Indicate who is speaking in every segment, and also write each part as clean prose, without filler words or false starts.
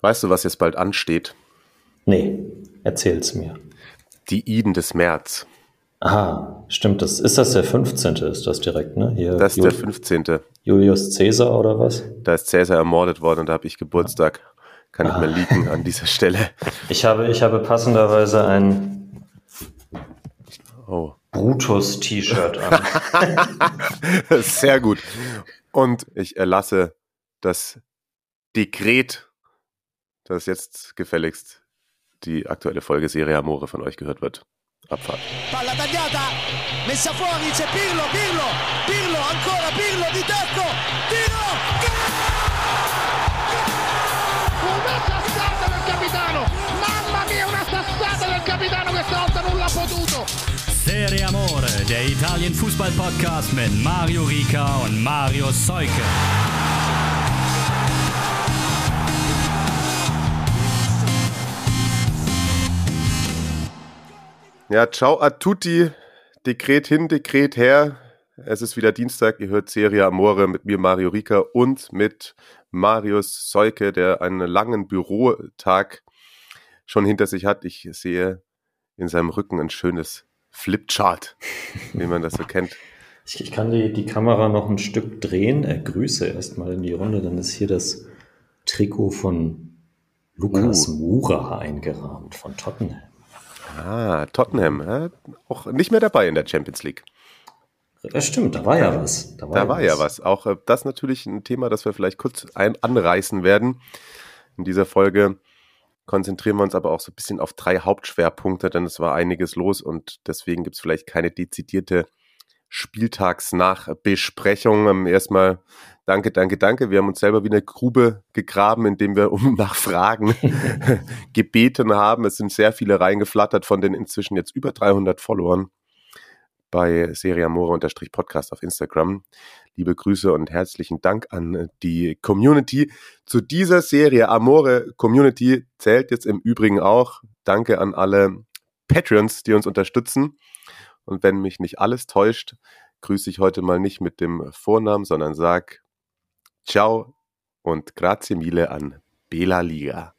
Speaker 1: Weißt du, was jetzt bald ansteht?
Speaker 2: Nee, erzähl's mir.
Speaker 1: Die Iden des März.
Speaker 2: Aha, stimmt. Ist das der 15.? Ist das direkt, ne? Hier,
Speaker 1: Das ist der 15.
Speaker 2: Julius Caesar oder was?
Speaker 1: Da ist Caesar ermordet worden und da habe ich Geburtstag. Kann ich mal leaken an dieser Stelle.
Speaker 2: Ich habe passenderweise ein
Speaker 1: Oh.
Speaker 2: Brutus-T-Shirt an.
Speaker 1: Sehr gut. Und ich erlasse das Dekret, dass jetzt gefälligst die aktuelle Folge Serie Amore von euch gehört wird. Abfahrt.
Speaker 3: Palla tagliata, messa fuori, c'è Pirlo, ancora Pirlo di tacco, tiro!
Speaker 4: Una sassata del capitano, mamma mia, una sassata del capitano, questa volta non l'ha potuto.
Speaker 5: Serie Amore, der Italien-Fußball-Podcast mit Mario Rica und Mario Seuke.
Speaker 1: Ja, ciao a tutti, Dekret hin, Dekret her. Es ist wieder Dienstag, ihr hört Serie Amore mit mir, Mario Rica, und mit Marius Seuke, der einen langen Bürotag schon hinter sich hat. Ich sehe in seinem Rücken ein schönes Flipchart, wie man das so kennt.
Speaker 2: Ich kann die Kamera noch ein Stück drehen. Grüße erstmal in die Runde. Dann ist hier das Trikot von Lukas Moura eingerahmt von Tottenham.
Speaker 1: Ah, Tottenham, auch nicht mehr dabei in der Champions League.
Speaker 2: Das stimmt, da war ja was.
Speaker 1: Da war ja was. Auch das natürlich ein Thema, das wir vielleicht kurz anreißen werden. In dieser Folge konzentrieren wir uns aber auch so ein bisschen auf 3 Hauptschwerpunkte, denn es war einiges los und deswegen gibt es vielleicht keine dezidierte Spieltagsnachbesprechung. Erstmal danke. Wir haben uns selber wie eine Grube gegraben, indem wir nach Fragen gebeten haben. Es sind sehr viele reingeflattert von den inzwischen jetzt über 300 Followern bei Serie Amore_Podcast auf Instagram. Liebe Grüße und herzlichen Dank an die Community. Zu dieser Serie Amore Community zählt jetzt im Übrigen auch Danke an alle Patreons, die uns unterstützen. Und wenn mich nicht alles täuscht, grüße ich heute mal nicht mit dem Vornamen, sondern sag Ciao und Grazie mille an Bela Liga.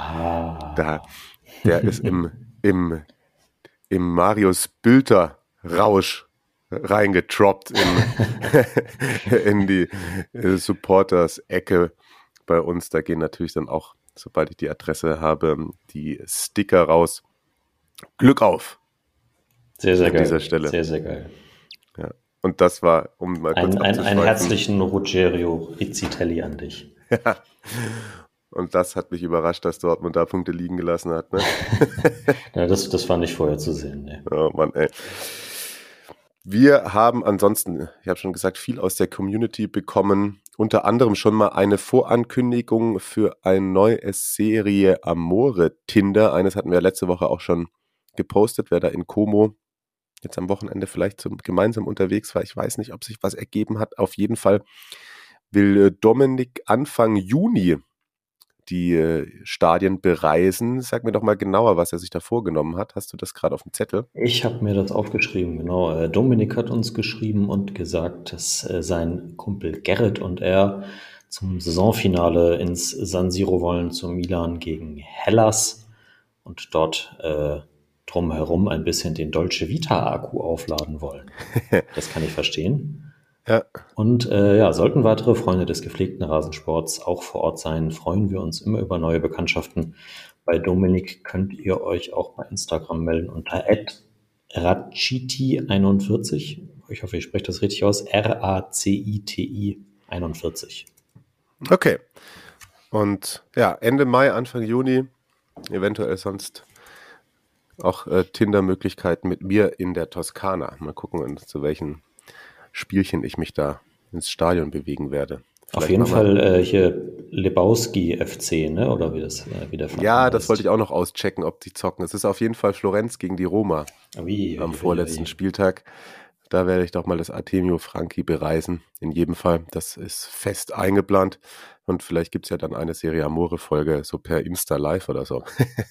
Speaker 1: Der ist im Marius Bülter Rausch reingetroppt in die Supporters-Ecke bei uns. Da gehen natürlich dann auch, sobald ich die Adresse habe, die Sticker raus. Glück auf!
Speaker 2: Sehr, sehr
Speaker 1: an
Speaker 2: geil.
Speaker 1: Dieser Stelle.
Speaker 2: Sehr, sehr geil.
Speaker 1: Ja. Und das war, um mal kurz
Speaker 2: einen herzlichen Ruggero Rizzitelli an dich.
Speaker 1: Ja. Und das hat mich überrascht, dass Dortmund da Punkte liegen gelassen hat. Ne?
Speaker 2: Ja, das war nicht vorher zu sehen. Ne.
Speaker 1: Oh Mann, ey. Wir haben ansonsten, ich habe schon gesagt, viel aus der Community bekommen. Unter anderem schon mal eine Vorankündigung für ein neues Serie Amore Tinder. Eines hatten wir letzte Woche auch schon gepostet, wer da in Como jetzt am Wochenende vielleicht gemeinsam unterwegs war. Ich weiß nicht, ob sich was ergeben hat. Auf jeden Fall will Dominik Anfang Juni die Stadien bereisen. Sag mir doch mal genauer, was er sich da vorgenommen hat. Hast du das gerade auf dem Zettel?
Speaker 2: Ich habe mir das aufgeschrieben, genau. Dominik hat uns geschrieben und gesagt, dass sein Kumpel Gerrit und er zum Saisonfinale ins San Siro wollen, zu Milan gegen Hellas und dort drumherum ein bisschen den Dolce Vita-Akku aufladen wollen. Das kann ich verstehen.
Speaker 1: Ja.
Speaker 2: Und sollten weitere Freunde des gepflegten Rasensports auch vor Ort sein, freuen wir uns immer über neue Bekanntschaften. Bei Dominik könnt ihr euch auch bei Instagram melden unter @raciti41. Ich hoffe, ich spreche das richtig aus. RACITI 41.
Speaker 1: Okay. Und ja, Ende Mai, Anfang Juni, eventuell sonst auch Tinder-Möglichkeiten mit mir in der Toskana. Mal gucken, zu welchen Spielchen ich mich da ins Stadion bewegen werde.
Speaker 2: Auf jeden Fall hier Lebowski FC, ne? Oder wie der Verein
Speaker 1: Ja,
Speaker 2: heißt.
Speaker 1: das wollte ich auch noch auschecken, ob die zocken. Es ist auf jeden Fall Florenz gegen die Roma am vorletzten Spieltag. Da werde ich doch mal das Artemio Franchi bereisen. In jedem Fall, das ist fest eingeplant. Und vielleicht gibt es ja dann eine Serie Amore-Folge, so per Insta Live oder so.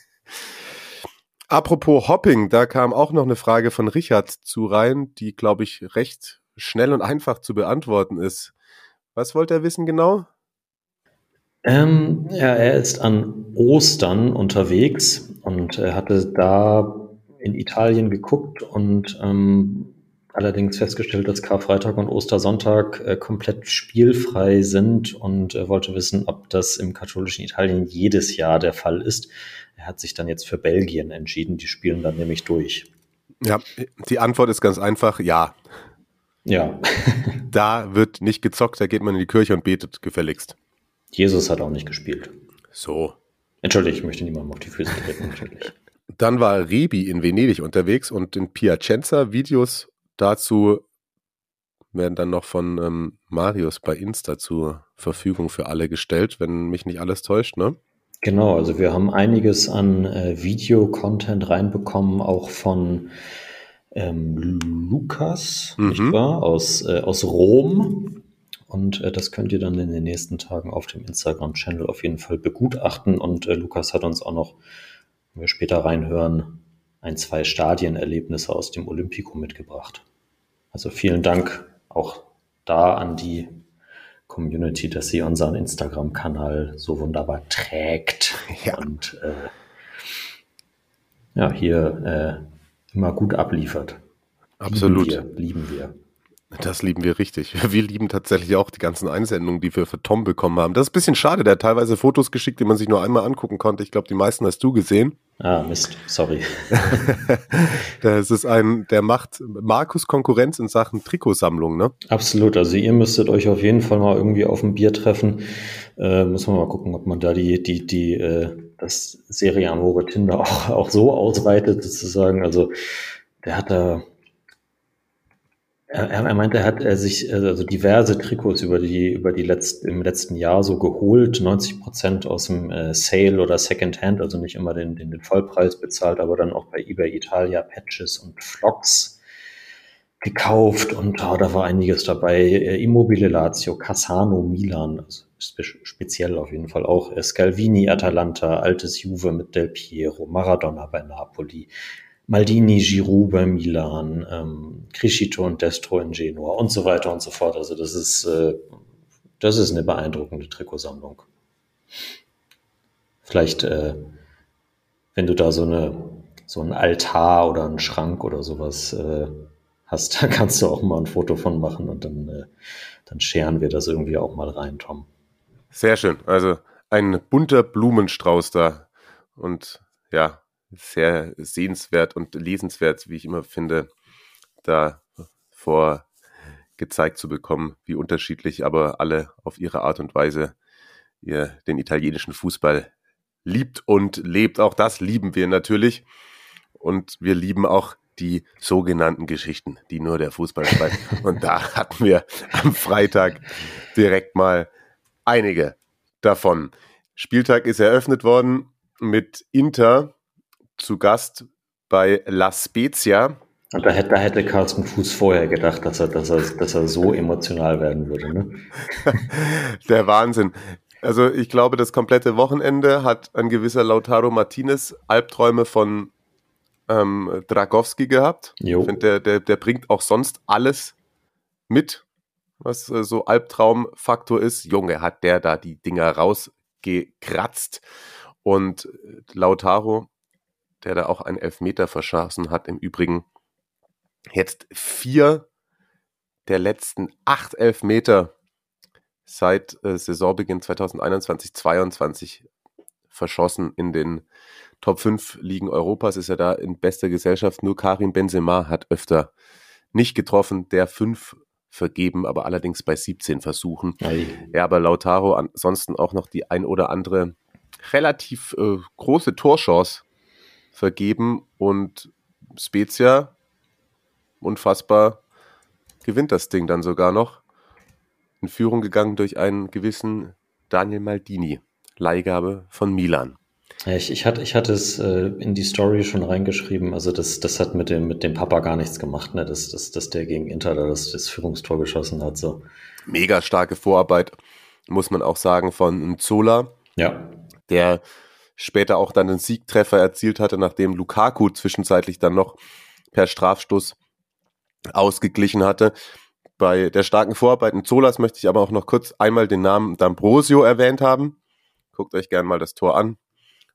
Speaker 1: Apropos Hopping, da kam auch noch eine Frage von Richard zu rein, die, glaube ich, recht schnell und einfach zu beantworten ist. Was wollte er wissen genau?
Speaker 2: Er ist an Ostern unterwegs und hatte da in Italien geguckt und allerdings festgestellt, dass Karfreitag und Ostersonntag komplett spielfrei sind und wollte wissen, ob das im katholischen Italien jedes Jahr der Fall ist. Er hat sich dann jetzt für Belgien entschieden, die spielen dann nämlich durch.
Speaker 1: Ja, die Antwort ist ganz einfach, ja.
Speaker 2: Ja.
Speaker 1: Da wird nicht gezockt, da geht man in die Kirche und betet gefälligst.
Speaker 2: Jesus hat auch nicht gespielt.
Speaker 1: So.
Speaker 2: Entschuldigung, ich möchte niemandem auf die Füße treten, natürlich.
Speaker 1: Dann war Rebi in Venedig unterwegs und in Piacenza. Videos dazu werden dann noch von Marius bei Insta zur Verfügung für alle gestellt, wenn mich nicht alles täuscht, ne?
Speaker 2: Genau, also wir haben einiges an Video-Content reinbekommen, auch von Lukas, nicht wahr? Aus Rom. Und das könnt ihr dann in den nächsten Tagen auf dem Instagram-Channel auf jeden Fall begutachten. Und Lukas hat uns auch noch, wenn wir später reinhören, 2 Stadienerlebnisse aus dem Olympico mitgebracht. Also vielen Dank auch da an die Community, dass sie unseren Instagram-Kanal so wunderbar trägt.
Speaker 1: Ja.
Speaker 2: Und hier immer gut abliefert.
Speaker 1: Absolut.
Speaker 2: Lieben wir.
Speaker 1: Das lieben wir richtig. Wir lieben tatsächlich auch die ganzen Einsendungen, die wir für Tom bekommen haben. Das ist ein bisschen schade, der hat teilweise Fotos geschickt, die man sich nur einmal angucken konnte. Ich glaube, die meisten hast du gesehen.
Speaker 2: Ah, Mist, sorry.
Speaker 1: Das ist der macht Markus Konkurrenz in Sachen Trikotsammlung, ne?
Speaker 2: Absolut, also ihr müsstet euch auf jeden Fall mal irgendwie auf ein Bier treffen. Müssen wir mal gucken, ob man da das Serie Amore Tinder auch so ausweitet, sozusagen. Also der hat da Er meinte, er hat sich also diverse Trikots im letzten Jahr so geholt, 90% aus dem Sale oder Secondhand, also nicht immer den Vollpreis bezahlt, aber dann auch bei eBay Italia Patches und Flocks gekauft und da war einiges dabei. Immobile Lazio, Cassano Milan, also speziell auf jeden Fall auch, Scalvini Atalanta, altes Juve mit Del Piero, Maradona bei Napoli, Maldini, Giroud bei Milan, Criscito und Destro in Genua und so weiter und so fort. Also das ist eine beeindruckende Trikotsammlung. Vielleicht, wenn du da so einen Altar oder einen Schrank oder sowas hast, da kannst du auch mal ein Foto von machen und dann scheren wir das irgendwie auch mal rein, Tom.
Speaker 1: Sehr schön. Also ein bunter Blumenstrauß da und ja, sehr sehenswert und lesenswert, wie ich immer finde, da gezeigt zu bekommen, wie unterschiedlich aber alle auf ihre Art und Weise den italienischen Fußball liebt und lebt. Auch das lieben wir natürlich. Und wir lieben auch die sogenannten Geschichten, die nur der Fußball schreibt. Und da hatten wir am Freitag direkt mal einige davon. Spieltag ist eröffnet worden mit Inter zu Gast bei La Spezia.
Speaker 2: Und da hätte Carsten Fuß vorher gedacht, dass er so emotional werden würde, ne?
Speaker 1: Der Wahnsinn. Also ich glaube, das komplette Wochenende hat ein gewisser Lautaro Martinez Albträume von Dragowski gehabt.
Speaker 2: Jo.
Speaker 1: Ich finde, der bringt auch sonst alles mit, was so Albtraumfaktor ist. Junge, hat der da die Dinger rausgekratzt. Und Lautaro, der da auch einen Elfmeter verschossen hat, im Übrigen jetzt 4 der letzten 8 Elfmeter seit Saisonbeginn 2021-22 verschossen in den Top 5 Ligen Europas. Ist er da in bester Gesellschaft. Nur Karim Benzema hat öfter nicht getroffen, der 5 vergeben, aber allerdings bei 17 Versuchen. Ja, aber Lautaro ansonsten auch noch die ein oder andere relativ große Torchance vergeben und Spezia, unfassbar, gewinnt das Ding dann sogar noch. In Führung gegangen durch einen gewissen Daniel Maldini, Leihgabe von Milan.
Speaker 2: Ich hatte es in die Story schon reingeschrieben, also das hat mit dem Papa gar nichts gemacht, ne? Dass der gegen Inter das Führungstor geschossen hat. So.
Speaker 1: Mega starke Vorarbeit, muss man auch sagen, von Zola,
Speaker 2: ja,
Speaker 1: der später auch dann den Siegtreffer erzielt hatte, nachdem Lukaku zwischenzeitlich dann noch per Strafstoß ausgeglichen hatte. Bei der starken Vorarbeit in Zolas möchte ich aber auch noch kurz einmal den Namen D'Ambrosio erwähnt haben. Guckt euch gerne mal das Tor an.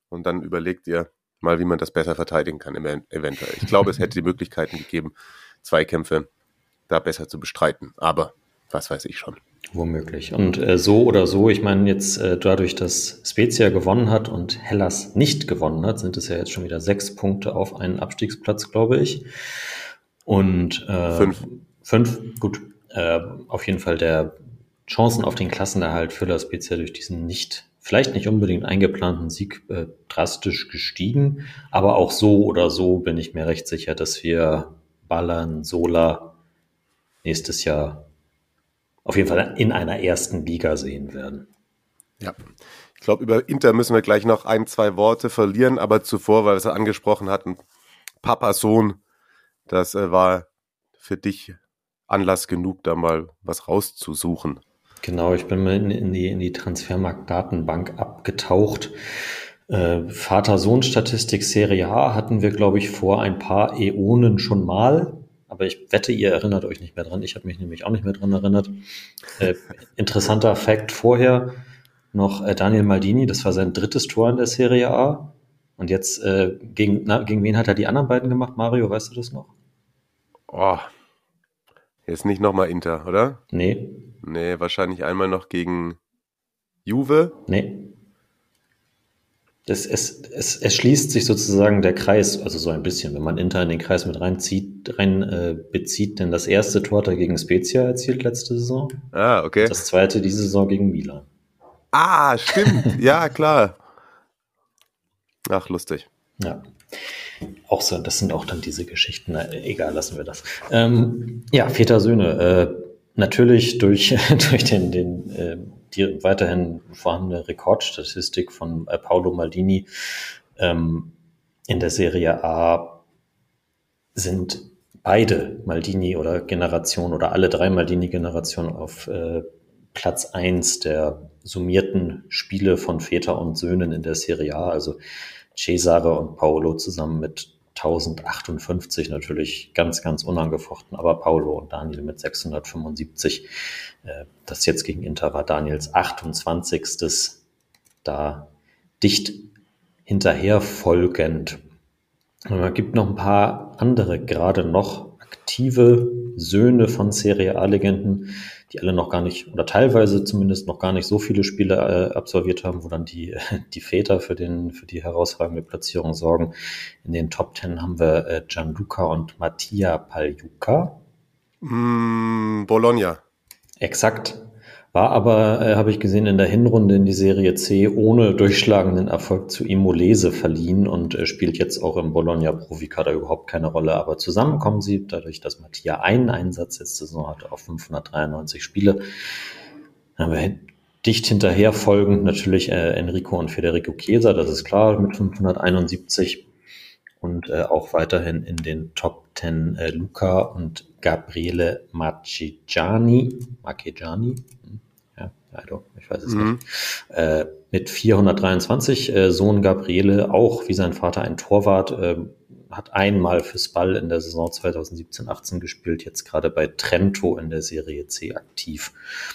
Speaker 1: und dann überlegt ihr mal, wie man das besser verteidigen kann, eventuell. Ich glaube, es hätte die Möglichkeiten gegeben, Zweikämpfe da besser zu bestreiten, aber was weiß ich schon.
Speaker 2: Womöglich. Und so oder so, ich meine jetzt dadurch, dass Spezia gewonnen hat und Hellas nicht gewonnen hat, sind es ja jetzt schon wieder 6 Punkte auf einen Abstiegsplatz, glaube ich. Und 5, gut. Auf jeden Fall der Chancen auf den Klassenerhalt für La Spezia durch diesen vielleicht nicht unbedingt eingeplanten Sieg drastisch gestiegen. Aber auch so oder so bin ich mir recht sicher, dass wir Ballan-Sola nächstes Jahr auf jeden Fall in einer ersten Liga sehen werden.
Speaker 1: Ja, ich glaube, über Inter müssen wir gleich noch 1-2 Worte verlieren, aber zuvor, weil wir es angesprochen hatten, Papa-Sohn, das war für dich Anlass genug, da mal was rauszusuchen.
Speaker 2: Genau, ich bin mal in die Transfermarkt-Datenbank abgetaucht. Vater-Sohn-Statistik Serie A hatten wir, glaube ich, vor ein paar Äonen schon mal. Aber ich wette, ihr erinnert euch nicht mehr dran. Ich habe mich nämlich auch nicht mehr dran erinnert. Interessanter Fact vorher noch Daniel Maldini, das war sein 3. Tor in der Serie A. Und jetzt gegen wen hat er die anderen beiden gemacht? Mario, weißt du das noch?
Speaker 1: Oh, jetzt nicht nochmal Inter, oder?
Speaker 2: Nee,
Speaker 1: wahrscheinlich einmal noch gegen Juve.
Speaker 2: Nee. Es schließt sich sozusagen der Kreis, also so ein bisschen, wenn man Inter in den Kreis mit bezieht, denn das erste Tor hat er gegen Spezia erzielt letzte Saison.
Speaker 1: Ah, okay.
Speaker 2: Das zweite diese Saison gegen Milan.
Speaker 1: Ah, stimmt. Ja, klar. Ach, lustig.
Speaker 2: Ja. Auch so, das sind auch dann diese Geschichten. Na, egal, lassen wir das. Ja, Väter Söhne. Natürlich durch die weiterhin vorhandene Rekordstatistik von Paolo Maldini in der Serie A sind beide Maldini oder Generation oder alle 3 Maldini-Generationen auf Platz 1 der summierten Spiele von Väter und Söhnen in der Serie A, also Cesare und Paolo zusammen mit 1058, natürlich ganz, ganz unangefochten, aber Paolo und Daniel mit 675. Das jetzt gegen Inter war Daniels 28. Da dicht hinterher folgend. Und es gibt noch ein paar andere, gerade noch aktive Söhne von Serie A-Legenden, die alle noch gar nicht, oder teilweise zumindest noch gar nicht so viele Spiele absolviert haben, wo dann die Väter für die herausragende Platzierung sorgen. In den Top 10 haben wir Gianluca und Mattia Pagliuca.
Speaker 1: Bologna.
Speaker 2: Exakt. War aber, habe ich gesehen, in der Hinrunde in die Serie C ohne durchschlagenden Erfolg zu Imolese verliehen und spielt jetzt auch im Bologna-Profikader überhaupt keine Rolle. Aber zusammenkommen sie, dadurch, dass Mattia einen Einsatz letzte Saison hatte, auf 593 Spiele. Dann haben wir dicht hinterher folgend natürlich Enrico und Federico Chiesa, das ist klar, mit 571. Und auch weiterhin in den Top 10 Luca und Gabriele Marchegiani. Ich weiß es nicht. Mit 423, Sohn Gabriele, auch wie sein Vater ein Torwart, hat einmal für Spal in der Saison 2017-18 gespielt, jetzt gerade bei Trento in der Serie C aktiv.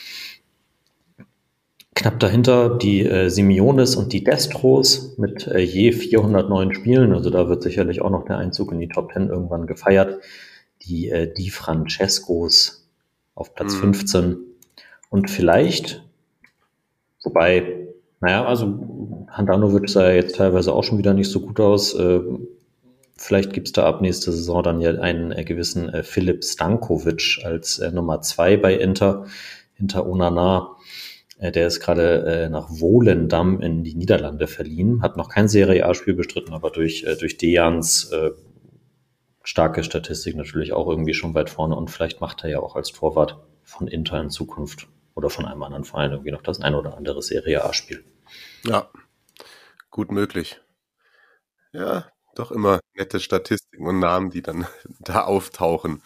Speaker 2: Knapp dahinter die Simeones und die Destros mit je 409 Spielen, also da wird sicherlich auch noch der Einzug in die Top 10 irgendwann gefeiert. Die Di Francescos auf Platz 15 und vielleicht, wobei, also Handanovic sah ja jetzt teilweise auch schon wieder nicht so gut aus. Vielleicht gibt es da ab nächster Saison dann ja einen gewissen Filip Stankovic als Nummer 2 bei Inter, hinter Onana. Der ist gerade nach Volendam in die Niederlande verliehen, hat noch kein Serie A-Spiel bestritten, aber durch Dejans starke Statistik natürlich auch irgendwie schon weit vorne und vielleicht macht er ja auch als Torwart von Inter in Zukunft oder von einem anderen Verein irgendwie noch das ein oder andere Serie A-Spiel.
Speaker 1: Ja, gut möglich. Ja, doch immer nette Statistiken und Namen, die dann da auftauchen.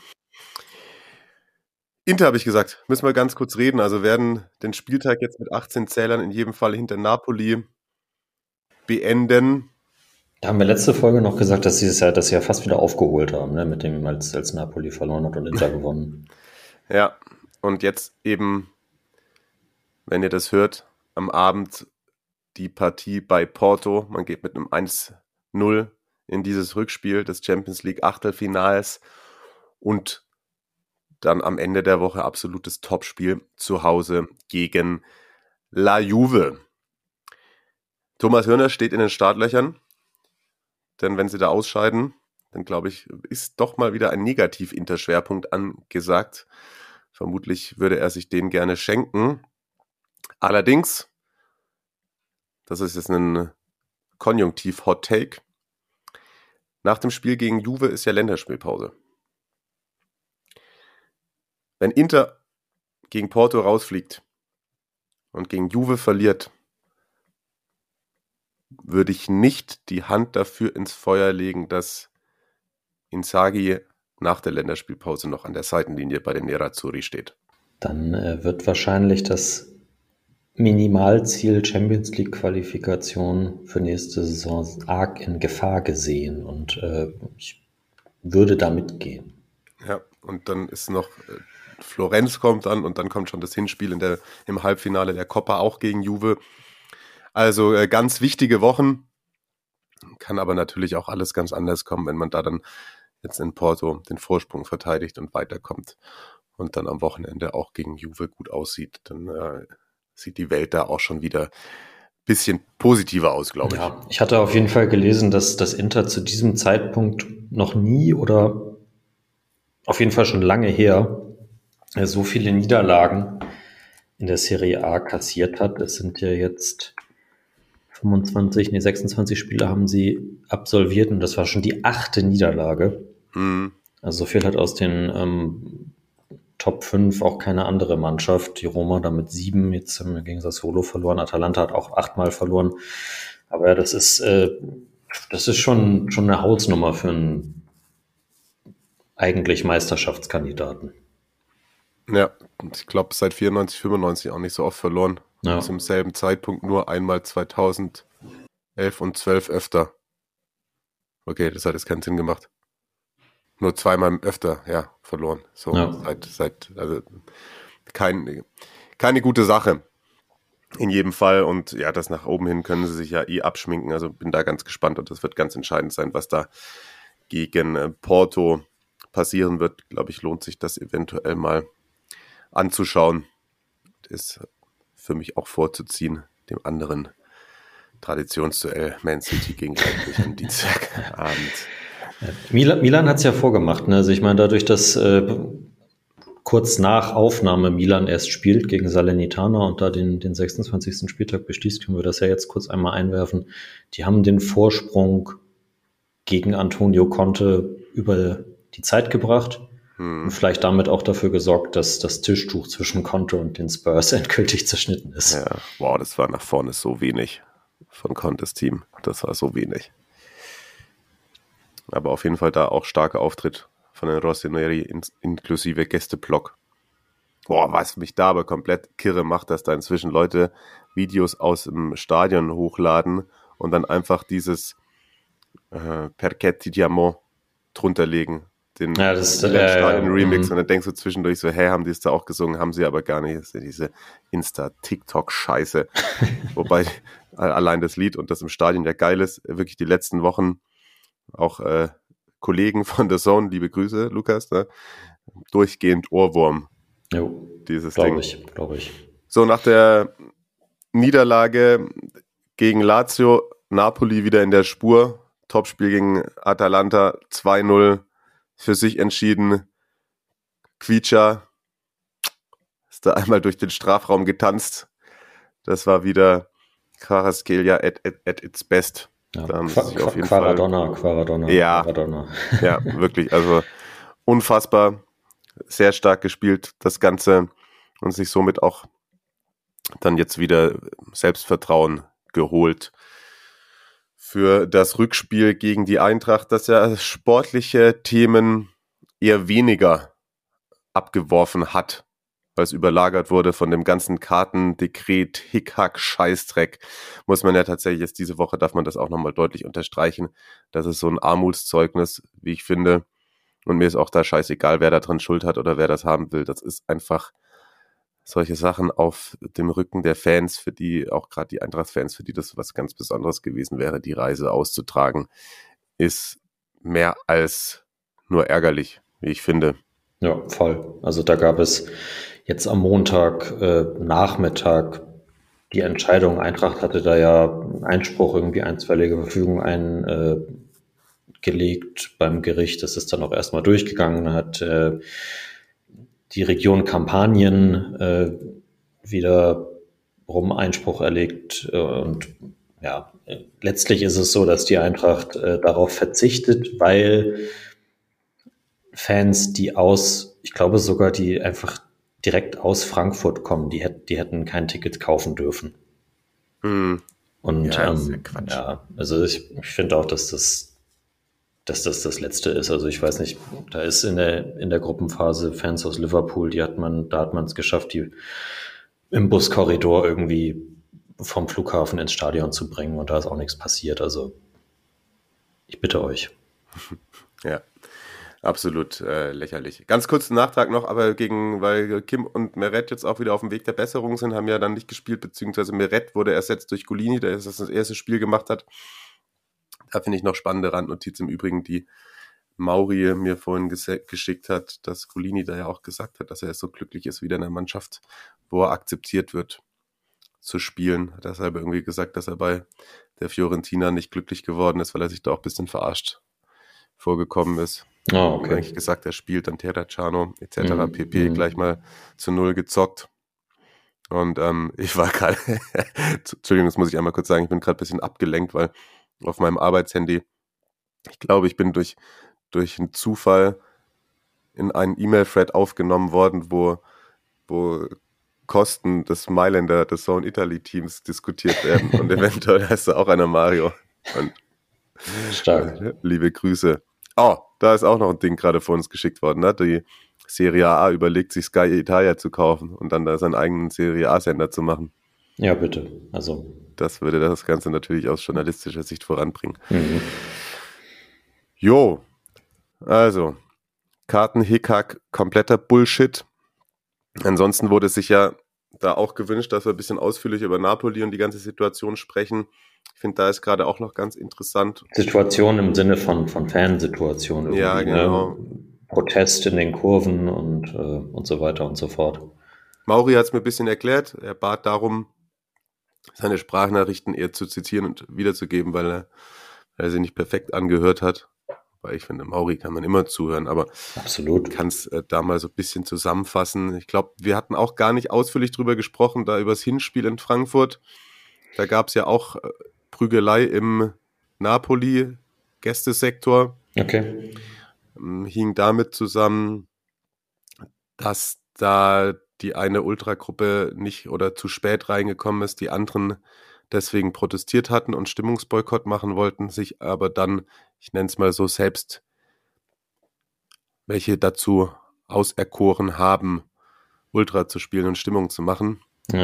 Speaker 1: Inter habe ich gesagt, müssen wir ganz kurz reden. Also werden den Spieltag jetzt mit 18 Zählern in jedem Fall hinter Napoli beenden.
Speaker 2: Da haben wir letzte Folge noch gesagt, dass sie das ja fast wieder aufgeholt haben, ne, mit dem, als Napoli verloren hat und Inter gewonnen.
Speaker 1: Ja, und jetzt eben, wenn ihr das hört, am Abend die Partie bei Porto. Man geht mit einem 1-0 in dieses Rückspiel des Champions League Achtelfinals und dann am Ende der Woche absolutes Topspiel zu Hause gegen La Juve. Thomas Hörner steht in den Startlöchern, denn wenn sie da ausscheiden, dann glaube ich, ist doch mal wieder ein Negativ-Interschwerpunkt angesagt. Vermutlich würde er sich den gerne schenken. Allerdings, das ist jetzt ein Konjunktiv-Hot-Take, nach dem Spiel gegen Juve ist ja Länderspielpause. Wenn Inter gegen Porto rausfliegt und gegen Juve verliert, würde ich nicht die Hand dafür ins Feuer legen, dass Inzaghi nach der Länderspielpause noch an der Seitenlinie bei den Nerazzurri steht.
Speaker 2: Dann wird wahrscheinlich das Minimalziel Champions League Qualifikation für nächste Saison arg in Gefahr gesehen und ich würde da mitgehen.
Speaker 1: Ja, und dann ist noch Florenz kommt dann und dann kommt schon das Hinspiel im Halbfinale der Coppa auch gegen Juve. Also ganz wichtige Wochen, kann aber natürlich auch alles ganz anders kommen, wenn man da dann jetzt in Porto den Vorsprung verteidigt und weiterkommt und dann am Wochenende auch gegen Juve gut aussieht. Dann sieht die Welt da auch schon wieder ein bisschen positiver aus, glaube ich.
Speaker 2: Ja, ich hatte auf jeden Fall gelesen, dass das Inter zu diesem Zeitpunkt noch nie oder auf jeden Fall schon lange her so viele Niederlagen in der Serie A kassiert hat. Es sind ja jetzt 26 Spiele haben sie absolviert und das war schon die 8. Niederlage. Also so viel hat aus den Top 5 auch keine andere Mannschaft. Die Roma damit 7, jetzt haben wir gegen Sassuolo verloren. Atalanta hat auch 8-mal verloren. Aber ja, das ist schon eine Hausnummer für einen eigentlich Meisterschaftskandidaten.
Speaker 1: Ja, ich glaube seit 94, 95 auch nicht so oft verloren.
Speaker 2: Ja.
Speaker 1: Zum selben Zeitpunkt nur einmal 2011 und 12 öfter. Okay, das hat jetzt keinen Sinn gemacht. Nur zweimal öfter, ja, verloren. So,
Speaker 2: Ja.
Speaker 1: Also keine gute Sache. In jedem Fall. Und ja, das nach oben hin können sie sich ja abschminken. Also bin da ganz gespannt und das wird ganz entscheidend sein, was da gegen Porto passieren wird. Glaube ich, lohnt sich das eventuell mal anzuschauen. Ist für mich auch vorzuziehen, dem anderen Traditionsduell Man City gegen Leipzig am Dienstagabend.
Speaker 2: Milan hat es ja vorgemacht, ne? Also ich meine, dadurch, dass kurz nach Aufnahme Milan erst spielt gegen Salernitana und da den 26. Spieltag beschließt, können wir das ja jetzt kurz einmal einwerfen. Die haben den Vorsprung gegen Antonio Conte über die Zeit gebracht und vielleicht damit auch dafür gesorgt, dass das Tischtuch zwischen Conte und den Spurs endgültig zerschnitten ist.
Speaker 1: Ja, wow, das war nach vorne so wenig von Contes Team. Das war so wenig. Aber auf jeden Fall da auch starker Auftritt von den Rossoneri inklusive Gästeblock. Boah, was mich da aber komplett kirre macht, dass da inzwischen Leute Videos aus dem Stadion hochladen und dann einfach dieses Perché ti diamo drunter legen. Den Stadion-Remix. Und dann denkst du zwischendurch so, hey, haben die es da auch gesungen? Haben sie aber gar nicht. Das ist ja diese Insta-TikTok-Scheiße. Wobei allein das Lied und das im Stadion ja geil ist. Wirklich die letzten Wochen auch Kollegen von The Zone, liebe Grüße, Lukas, ne? Durchgehend Ohrwurm.
Speaker 2: Jo,
Speaker 1: dieses Ding.
Speaker 2: Glaube ich.
Speaker 1: So, nach der Niederlage gegen Lazio, Napoli wieder in der Spur. Topspiel gegen Atalanta, 2-0 für sich entschieden. Quicha ist da einmal durch den Strafraum getanzt. Das war wieder Kvaratskhelia at its best.
Speaker 2: Ja,
Speaker 1: Da haben sie sich auf jeden Fall.
Speaker 2: Quaradonna.
Speaker 1: Ja.
Speaker 2: Quaradonna.
Speaker 1: Ja, wirklich, also unfassbar, sehr stark gespielt, das Ganze, und sich somit auch dann jetzt wieder Selbstvertrauen geholt für das Rückspiel gegen die Eintracht, das ja sportliche Themen eher weniger abgeworfen hat, weil es überlagert wurde von dem ganzen Kartendekret, Hickhack, Scheißdreck, muss man ja tatsächlich jetzt diese Woche, darf man das auch nochmal deutlich unterstreichen. Das ist so ein Armutszeugnis, wie ich finde. Und mir ist auch da scheißegal, wer da dran Schuld hat oder wer das haben will. Das ist einfach solche Sachen auf dem Rücken der Fans, für die, auch gerade die Eintracht-Fans, für die das was ganz Besonderes gewesen wäre, die Reise auszutragen, ist mehr als nur ärgerlich, wie ich finde.
Speaker 2: Ja, voll. Also da gab es jetzt am Montag Nachmittag die Entscheidung, Eintracht hatte da ja Einspruch, irgendwie einstweilige Verfügung eingelegt beim Gericht. Das ist dann auch erstmal durchgegangen, hat die Region Kampanien wiederum Einspruch erlegt und ja, letztlich ist es so, dass die Eintracht darauf verzichtet, weil Fans, ich glaube sogar, die einfach direkt aus Frankfurt kommen, die hätten kein Ticket kaufen dürfen.
Speaker 1: Hm.
Speaker 2: Und
Speaker 1: Ja, das ist ja Quatsch.
Speaker 2: ja, also ich finde auch, dass das das Letzte ist. Also ich weiß nicht, da ist in der Gruppenphase Fans aus Liverpool, da hat man es geschafft, die im Buskorridor irgendwie vom Flughafen ins Stadion zu bringen und da ist auch nichts passiert. Also ich bitte euch.
Speaker 1: Ja, absolut lächerlich. Ganz kurzen Nachtrag noch, aber weil Kim und Meret jetzt auch wieder auf dem Weg der Besserung sind, haben ja dann nicht gespielt, beziehungsweise Meret wurde ersetzt durch Golini, der das erste Spiel gemacht hat. Da finde ich noch spannende Randnotiz im Übrigen, die Mauri mir vorhin geschickt hat, dass Golini da ja auch gesagt hat, dass er so glücklich ist wieder in der Mannschaft, wo er akzeptiert wird zu spielen. Hat er selber irgendwie gesagt, dass er bei der Fiorentina nicht glücklich geworden ist, weil er sich da auch ein bisschen verarscht vorgekommen ist.
Speaker 2: Ah, okay.
Speaker 1: Eigentlich gesagt, er spielt dann Terracciano etc. pp. Gleich mal zu 0 gezockt. Und ich war gerade, Entschuldigung, das muss ich einmal kurz sagen, ich bin gerade ein bisschen abgelenkt, weil auf meinem Arbeitshandy, ich glaube, ich bin durch einen Zufall in einen E-Mail-Thread aufgenommen worden, wo Kosten des Mailänder, des Zone Italy-Teams diskutiert werden. Und eventuell heißt da auch einer Mario. Und
Speaker 2: stark.
Speaker 1: Liebe Grüße. Oh, da ist auch noch ein Ding gerade vor uns geschickt worden. Ne? Die Serie A überlegt sich Sky Italia zu kaufen und dann da seinen eigenen Serie A-Sender zu machen.
Speaker 2: Ja, bitte. Also.
Speaker 1: Das würde das Ganze natürlich aus journalistischer Sicht voranbringen.
Speaker 2: Mhm.
Speaker 1: Jo, also Karten-Hickhack, kompletter Bullshit. Ansonsten wurde sich ja da auch gewünscht, dass wir ein bisschen ausführlich über Napoli und die ganze Situation sprechen. Ich finde, da ist gerade auch noch ganz interessant.
Speaker 2: Situation im Sinne von Fansituation.
Speaker 1: Ja, genau.
Speaker 2: Ne? Protest in den Kurven und so weiter und so fort.
Speaker 1: Mauri hat es mir ein bisschen erklärt. Er bat darum, seine Sprachnachrichten eher zu zitieren und wiederzugeben, weil er sie nicht perfekt angehört hat. Weil ich finde, Mauri kann man immer zuhören, aber
Speaker 2: absolut
Speaker 1: kann es da mal so ein bisschen zusammenfassen. Ich glaube, wir hatten auch gar nicht ausführlich drüber gesprochen, da über das Hinspiel in Frankfurt. Da gab es ja auch Prügelei im Napoli-Gästesektor.
Speaker 2: Okay.
Speaker 1: Hing damit zusammen, dass da die eine Ultragruppe nicht oder zu spät reingekommen ist, die anderen deswegen protestiert hatten und Stimmungsboykott machen wollten, sich aber dann, ich nenne es mal so, selbst welche dazu auserkoren haben, Ultra zu spielen und Stimmung zu machen.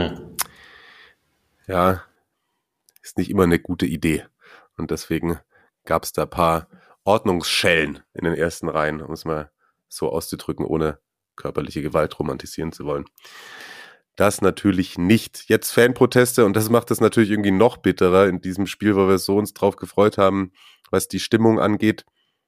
Speaker 1: Ja, ist nicht immer eine gute Idee. Und deswegen gab es da ein paar Ordnungsschellen in den ersten Reihen, um es mal so auszudrücken, ohne körperliche Gewalt romantisieren zu wollen. Das natürlich nicht. Jetzt Fanproteste und das macht es natürlich irgendwie noch bitterer in diesem Spiel, wo wir so uns drauf gefreut haben, was die Stimmung angeht.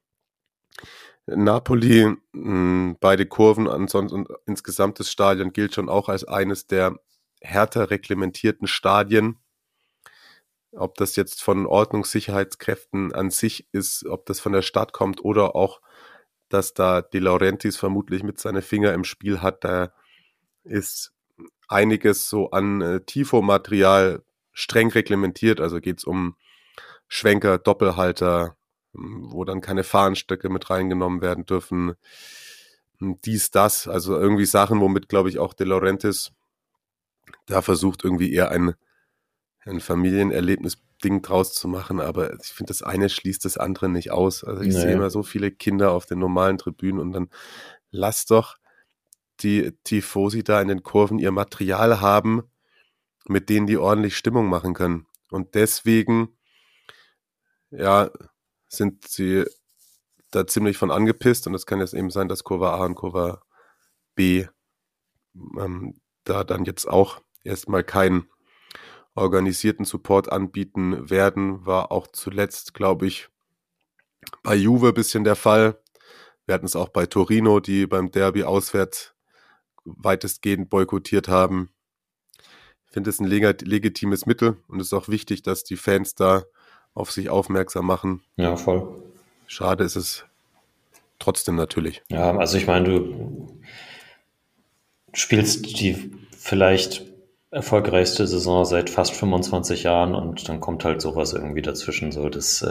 Speaker 1: Napoli, beide Kurven, ansonsten und insgesamt das Stadion gilt schon auch als eines der härter reglementierten Stadien. Ob das jetzt von Ordnungssicherheitskräften an sich ist, ob das von der Stadt kommt oder auch, dass da De Laurentiis vermutlich mit seinen Finger im Spiel hat, da ist einiges so an Tifo-Material streng reglementiert, also geht es um Schwenker, Doppelhalter, wo dann keine Fahnenstöcke mit reingenommen werden dürfen, dies, das, also irgendwie Sachen, womit, glaube ich, auch De Laurentiis da versucht, irgendwie eher ein Familienerlebnis-Ding draus zu machen, aber ich finde, das eine schließt das andere nicht aus. Also ich sehe immer so viele Kinder auf den normalen Tribünen und dann lass doch die Tifosi da in den Kurven ihr Material haben, mit denen die ordentlich Stimmung machen können. Und deswegen, ja, sind sie da ziemlich von angepisst und es kann jetzt eben sein, dass Kurve A und Kurve B da dann jetzt auch erstmal keinen organisierten Support anbieten werden, war auch zuletzt, glaube ich, bei Juve ein bisschen der Fall. Wir hatten es auch bei Torino, die beim Derby auswärts weitestgehend boykottiert haben. Ich finde es ein legitimes Mittel und es ist auch wichtig, dass die Fans da auf sich aufmerksam machen.
Speaker 2: Ja, voll.
Speaker 1: Schade ist es trotzdem natürlich.
Speaker 2: Ja, also ich meine, du spielst die vielleicht erfolgreichste Saison seit fast 25 Jahren und dann kommt halt sowas irgendwie dazwischen, so dass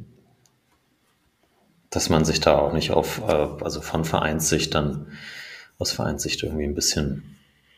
Speaker 2: man sich da auch nicht also von Vereinssicht dann aus Vereinssicht irgendwie ein bisschen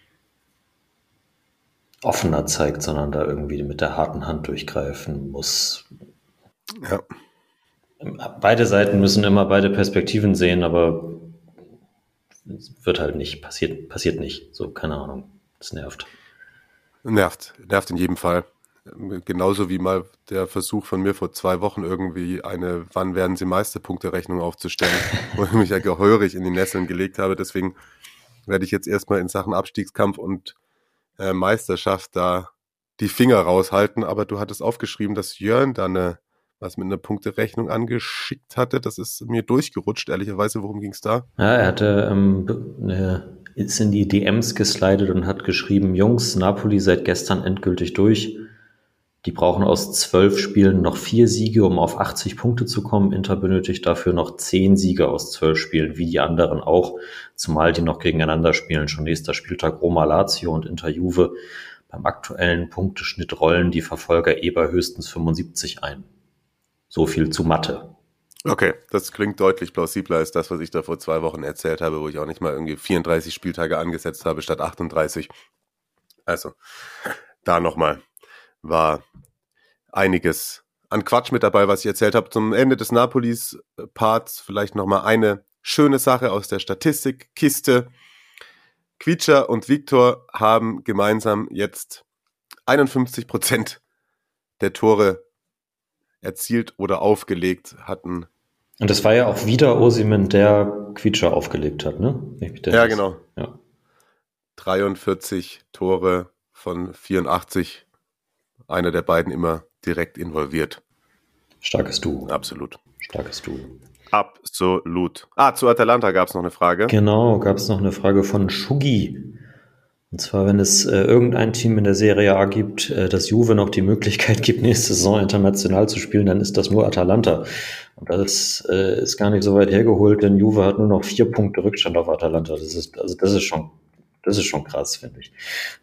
Speaker 2: offener zeigt, sondern da irgendwie mit der harten Hand durchgreifen muss.
Speaker 1: Ja.
Speaker 2: Beide Seiten müssen immer beide Perspektiven sehen, aber es wird halt nicht, passiert nicht. So, keine Ahnung. Das nervt.
Speaker 1: Nervt in jedem Fall. Genauso wie mal der Versuch von mir vor 2 Wochen irgendwie eine wann werden sie Meisterpunkte-Rechnung aufzustellen, wo ich mich ja gehörig in die Nesseln gelegt habe. Deswegen werde ich jetzt erstmal in Sachen Abstiegskampf und Meisterschaft da die Finger raushalten. Aber du hattest aufgeschrieben, dass Jörn da was mit einer Punkterechnung angeschickt hatte. Das ist mir durchgerutscht, ehrlicherweise. Worum ging es da?
Speaker 2: Ja, er hatte ist in die DMs geslidet und hat geschrieben, Jungs, Napoli seit gestern endgültig durch. Die brauchen aus 12 Spielen noch 4 Siege, um auf 80 Punkte zu kommen. Inter benötigt dafür noch 10 Siege aus 12 Spielen, wie die anderen auch, zumal die noch gegeneinander spielen. Schon nächster Spieltag Roma, Lazio und Inter Juve. Beim aktuellen Punkteschnitt rollen die Verfolger bei höchstens 75 ein. So viel zu Mathe.
Speaker 1: Okay, das klingt deutlich plausibler als das, was ich da vor 2 Wochen erzählt habe, wo ich auch nicht mal irgendwie 34 Spieltage angesetzt habe statt 38. Also, da nochmal war einiges an Quatsch mit dabei, was ich erzählt habe. Zum Ende des Napolis-Parts vielleicht nochmal eine schöne Sache aus der Statistikkiste. Quietscher und Viktor haben gemeinsam jetzt 51% der Tore erzielt oder aufgelegt hatten.
Speaker 2: Und das war ja auch wieder Osimhen, der Quietscher aufgelegt hat, ne?
Speaker 1: Ja, genau.
Speaker 2: Ja.
Speaker 1: 43 Tore von 84. Einer der beiden immer direkt involviert.
Speaker 2: Starkes Duo.
Speaker 1: Absolut.
Speaker 2: Starkes Duo.
Speaker 1: Absolut. Zu Atalanta gab es noch eine Frage.
Speaker 2: Genau, gab es noch eine Frage von Shugi. Und zwar, wenn es irgendein Team in der Serie A gibt, das Juve noch die Möglichkeit gibt, nächste Saison international zu spielen, dann ist das nur Atalanta. Und das ist gar nicht so weit hergeholt, denn Juve hat nur noch 4 Punkte Rückstand auf Atalanta. Das ist schon krass, finde ich.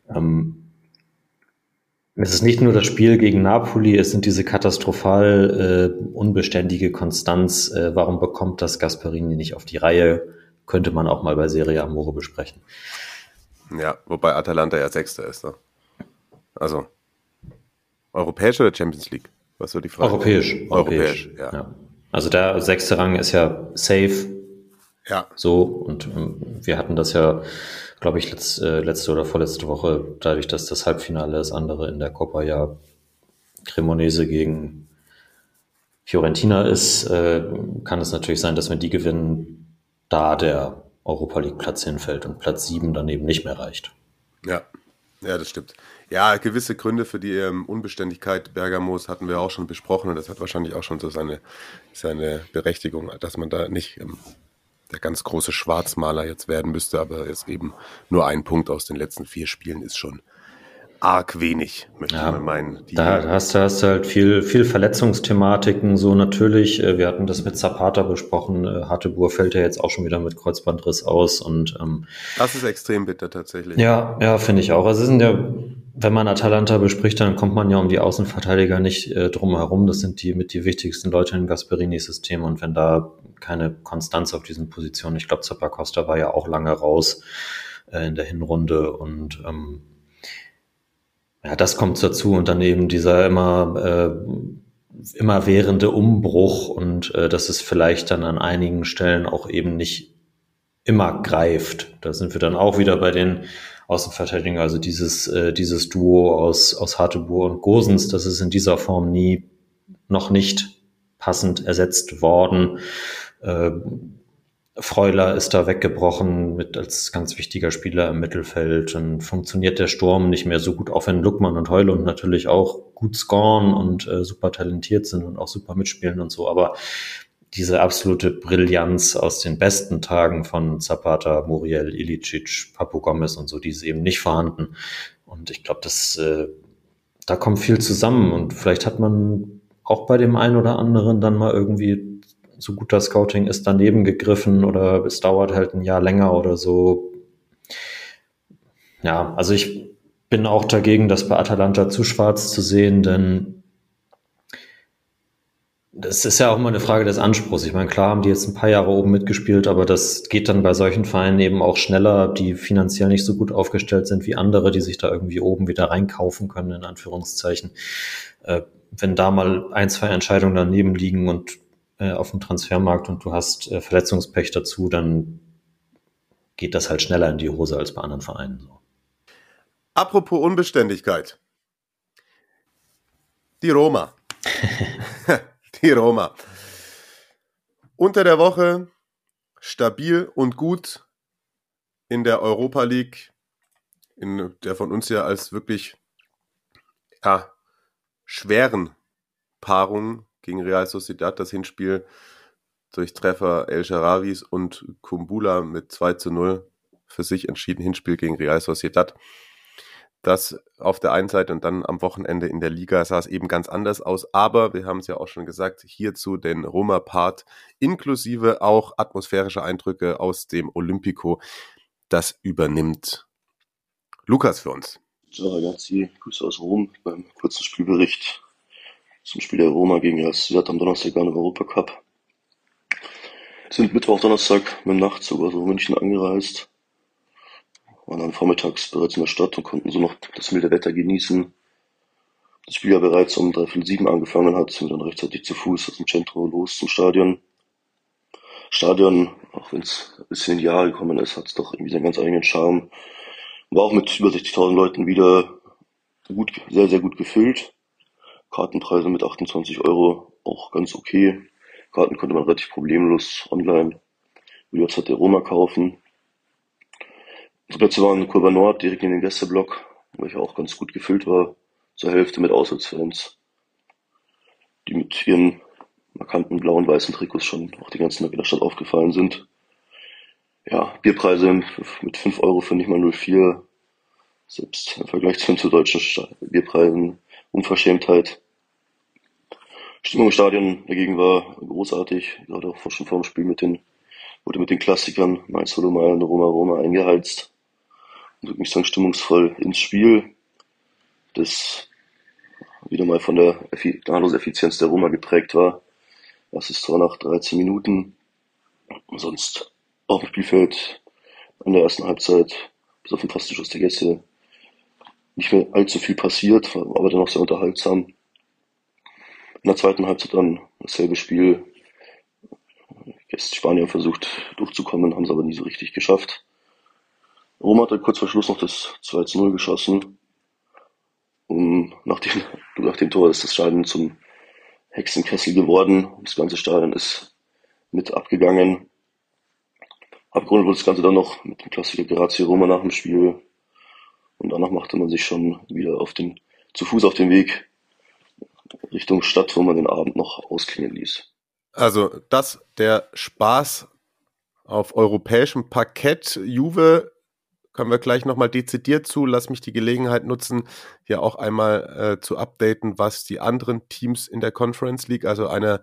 Speaker 2: Es ist nicht nur das Spiel gegen Napoli, es sind diese katastrophal unbeständige Konstanz. Warum bekommt das Gasperini nicht auf die Reihe? Könnte man auch mal bei Serie Amore besprechen.
Speaker 1: Ja, wobei Atalanta ja Sechster ist. Ne? Also, europäisch oder Champions League? Was war die Frage?
Speaker 2: Europäisch, ja. Also der 6. Rang ist ja safe.
Speaker 1: Ja.
Speaker 2: So, und wir hatten das ja, glaube ich, letzte oder vorletzte Woche, dadurch, dass das Halbfinale das andere in der Coppa ja Cremonese gegen Fiorentina ist, kann es natürlich sein, dass wenn die gewinnen, da der Europa League Platz hinfällt und Platz 7 dann eben nicht mehr reicht.
Speaker 1: Ja, das stimmt. Ja, gewisse Gründe für die Unbeständigkeit Bergamos hatten wir auch schon besprochen und das hat wahrscheinlich auch schon so seine Berechtigung, dass man da nicht der ganz große Schwarzmaler jetzt werden müsste, aber jetzt eben nur 1 Punkt aus den letzten 4 Spielen ist schon arg wenig, möchte man meinen.
Speaker 2: Da hast du halt viel Verletzungsthematiken, so natürlich. Wir hatten das mit Zapata besprochen. Hateboer fällt ja jetzt auch schon wieder mit Kreuzbandriss aus und
Speaker 1: das ist extrem bitter tatsächlich.
Speaker 2: Ja, finde ich auch. Also es sind ja, wenn man Atalanta bespricht, dann kommt man ja um die Außenverteidiger nicht drum herum. Das sind die wichtigsten Leute im Gasperini-System und wenn da keine Konstanz auf diesen Positionen, ich glaube Zappacosta war ja auch lange raus in der Hinrunde und das kommt dazu und dann eben dieser immer währende Umbruch und dass es vielleicht dann an einigen Stellen auch eben nicht immer greift. Da sind wir dann auch wieder bei den Außenverteidigern, also dieses Duo aus Hateboer und Gosens, das ist in dieser Form noch nicht passend ersetzt worden. Freuler ist da weggebrochen mit als ganz wichtiger Spieler im Mittelfeld. Dann funktioniert der Sturm nicht mehr so gut, auch wenn Luckmann und Højlund natürlich auch gut scoren und super talentiert sind und auch super mitspielen und so. Aber diese absolute Brillanz aus den besten Tagen von Zapata, Muriel, Ilicic, Papu Gomez und so, die ist eben nicht vorhanden. Und ich glaube, da kommt viel zusammen. Und vielleicht hat man auch bei dem einen oder anderen dann mal irgendwie, so gut das Scouting ist, daneben gegriffen oder es dauert halt ein Jahr länger oder so. Ja, also ich bin auch dagegen, das bei Atalanta zu schwarz zu sehen, denn das ist ja auch immer eine Frage des Anspruchs. Ich meine, klar haben die jetzt ein paar Jahre oben mitgespielt, aber das geht dann bei solchen Vereinen eben auch schneller, die finanziell nicht so gut aufgestellt sind wie andere, die sich da irgendwie oben wieder reinkaufen können, in Anführungszeichen. Wenn da mal 1-2 Entscheidungen daneben liegen und auf dem Transfermarkt und du hast Verletzungspech dazu, dann geht das halt schneller in die Hose als bei anderen Vereinen. So.
Speaker 1: Apropos Unbeständigkeit. Die Roma. Die Roma. Unter der Woche stabil und gut in der Europa League, in der von uns ja als wirklich schweren Paarung gegen Real Sociedad, das Hinspiel durch Treffer El Shaarawy und Kumbula mit 2-0 für sich entschieden, Hinspiel gegen Real Sociedad. Das auf der einen Seite und dann am Wochenende in der Liga sah es eben ganz anders aus, aber wir haben es ja auch schon gesagt, hierzu den Roma-Part inklusive auch atmosphärische Eindrücke aus dem Olimpico, das übernimmt Lukas für uns.
Speaker 6: Ciao ragazzi, Grüße aus Rom beim kurzen Spielbericht zum Spiel der Roma gegen Real Sociedad am Donnerstag im Europacup. Sind Mittwoch, Donnerstag mit dem Nachtzug aus München angereist, waren dann vormittags bereits in der Stadt und konnten so noch das milde Wetter genießen. Das Spiel ja bereits um 6:45 angefangen hat, sind wir dann rechtzeitig zu Fuß aus dem Centro los zum Stadion. Stadion, auch wenn es ein bisschen in die Jahre gekommen ist, hat es doch irgendwie seinen ganz eigenen Charme. War auch mit über 60.000 Leuten wieder sehr, sehr gut gefüllt. Kartenpreise mit 28 € auch ganz okay. Karten konnte man relativ problemlos online über die Website der Roma kaufen. Unsere Plätze waren Kurva Nord, direkt in den Gästeblock, welcher auch ganz gut gefüllt war, zur Hälfte mit Auswärtsfans, die mit ihren markanten blauen, weißen Trikots schon auch die ganzen Tag in der Stadt aufgefallen sind. Ja, Bierpreise mit 5 € für nicht mal 0,4. Selbst im Vergleich zu deutschen Bierpreisen Unverschämtheit. Stimmung im Stadion dagegen war großartig, gerade auch schon vor dem Spiel wurde mit den Klassikern Mai Solo Mai und Roma eingeheizt. Und würde mich sagen, stimmungsvoll ins Spiel, das wieder mal von der gnadenlosen Effizienz der Roma geprägt war. Erstes Tor nach 13 Minuten. Sonst auf dem Spielfeld in der ersten Halbzeit, bis auf den Pfostenschuss der Gäste, nicht mehr allzu viel passiert, war aber dann auch sehr unterhaltsam. In der zweiten Halbzeit dann dasselbe Spiel. Die Spanier haben versucht durchzukommen, haben es aber nie so richtig geschafft. Roma hat dann kurz vor Schluss noch das 2-0 geschossen. Und nach dem Tor ist das Stadion zum Hexenkessel geworden. Das ganze Stadion ist mit abgegangen. Abgerundet wurde das Ganze dann noch mit dem Klassiker Grazie Roma nach dem Spiel. Und danach machte man sich schon wieder zu Fuß auf den Weg Richtung Stadt, wo man den Abend noch ausklingen ließ.
Speaker 1: Also der Spaß auf europäischem Parkett. Juve kommen wir gleich nochmal dezidiert zu. Lass mich die Gelegenheit nutzen, hier auch einmal zu updaten, was die anderen Teams in der Conference League, also eine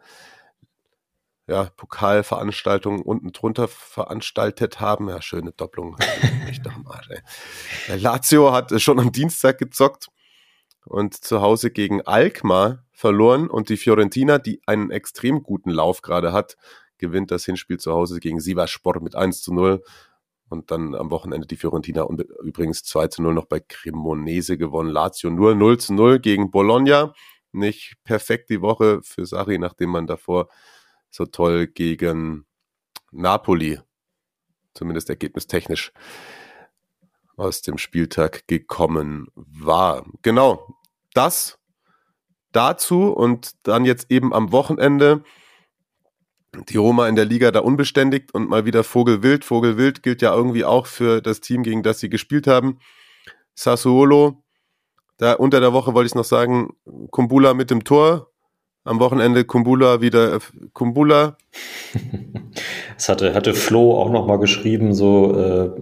Speaker 1: Pokalveranstaltung unten drunter veranstaltet haben. Ja, schöne Doppelung. Echt am Arsch, ey. Der Lazio hat schon am Dienstag gezockt und zu Hause gegen Alkmaar verloren. Und die Fiorentina, die einen extrem guten Lauf gerade hat, gewinnt das Hinspiel zu Hause gegen Sivasspor mit 1-0. Und dann am Wochenende die Fiorentina und übrigens 2-0 noch bei Cremonese gewonnen. Lazio nur 0-0 gegen Bologna. Nicht perfekt die Woche für Sarri, nachdem man davor so toll gegen Napoli, zumindest ergebnistechnisch, aus dem Spieltag gekommen war. Genau, das dazu und dann jetzt eben am Wochenende Die Roma in der Liga da unbeständigt und mal wieder Vogelwild. Vogelwild gilt ja irgendwie auch für das Team, gegen das sie gespielt haben. Sassuolo, da unter der Woche wollte ich noch sagen, Kumbula mit dem Tor. Am Wochenende Kumbula wieder Kumbula.
Speaker 2: Das hatte Flo auch nochmal geschrieben, so,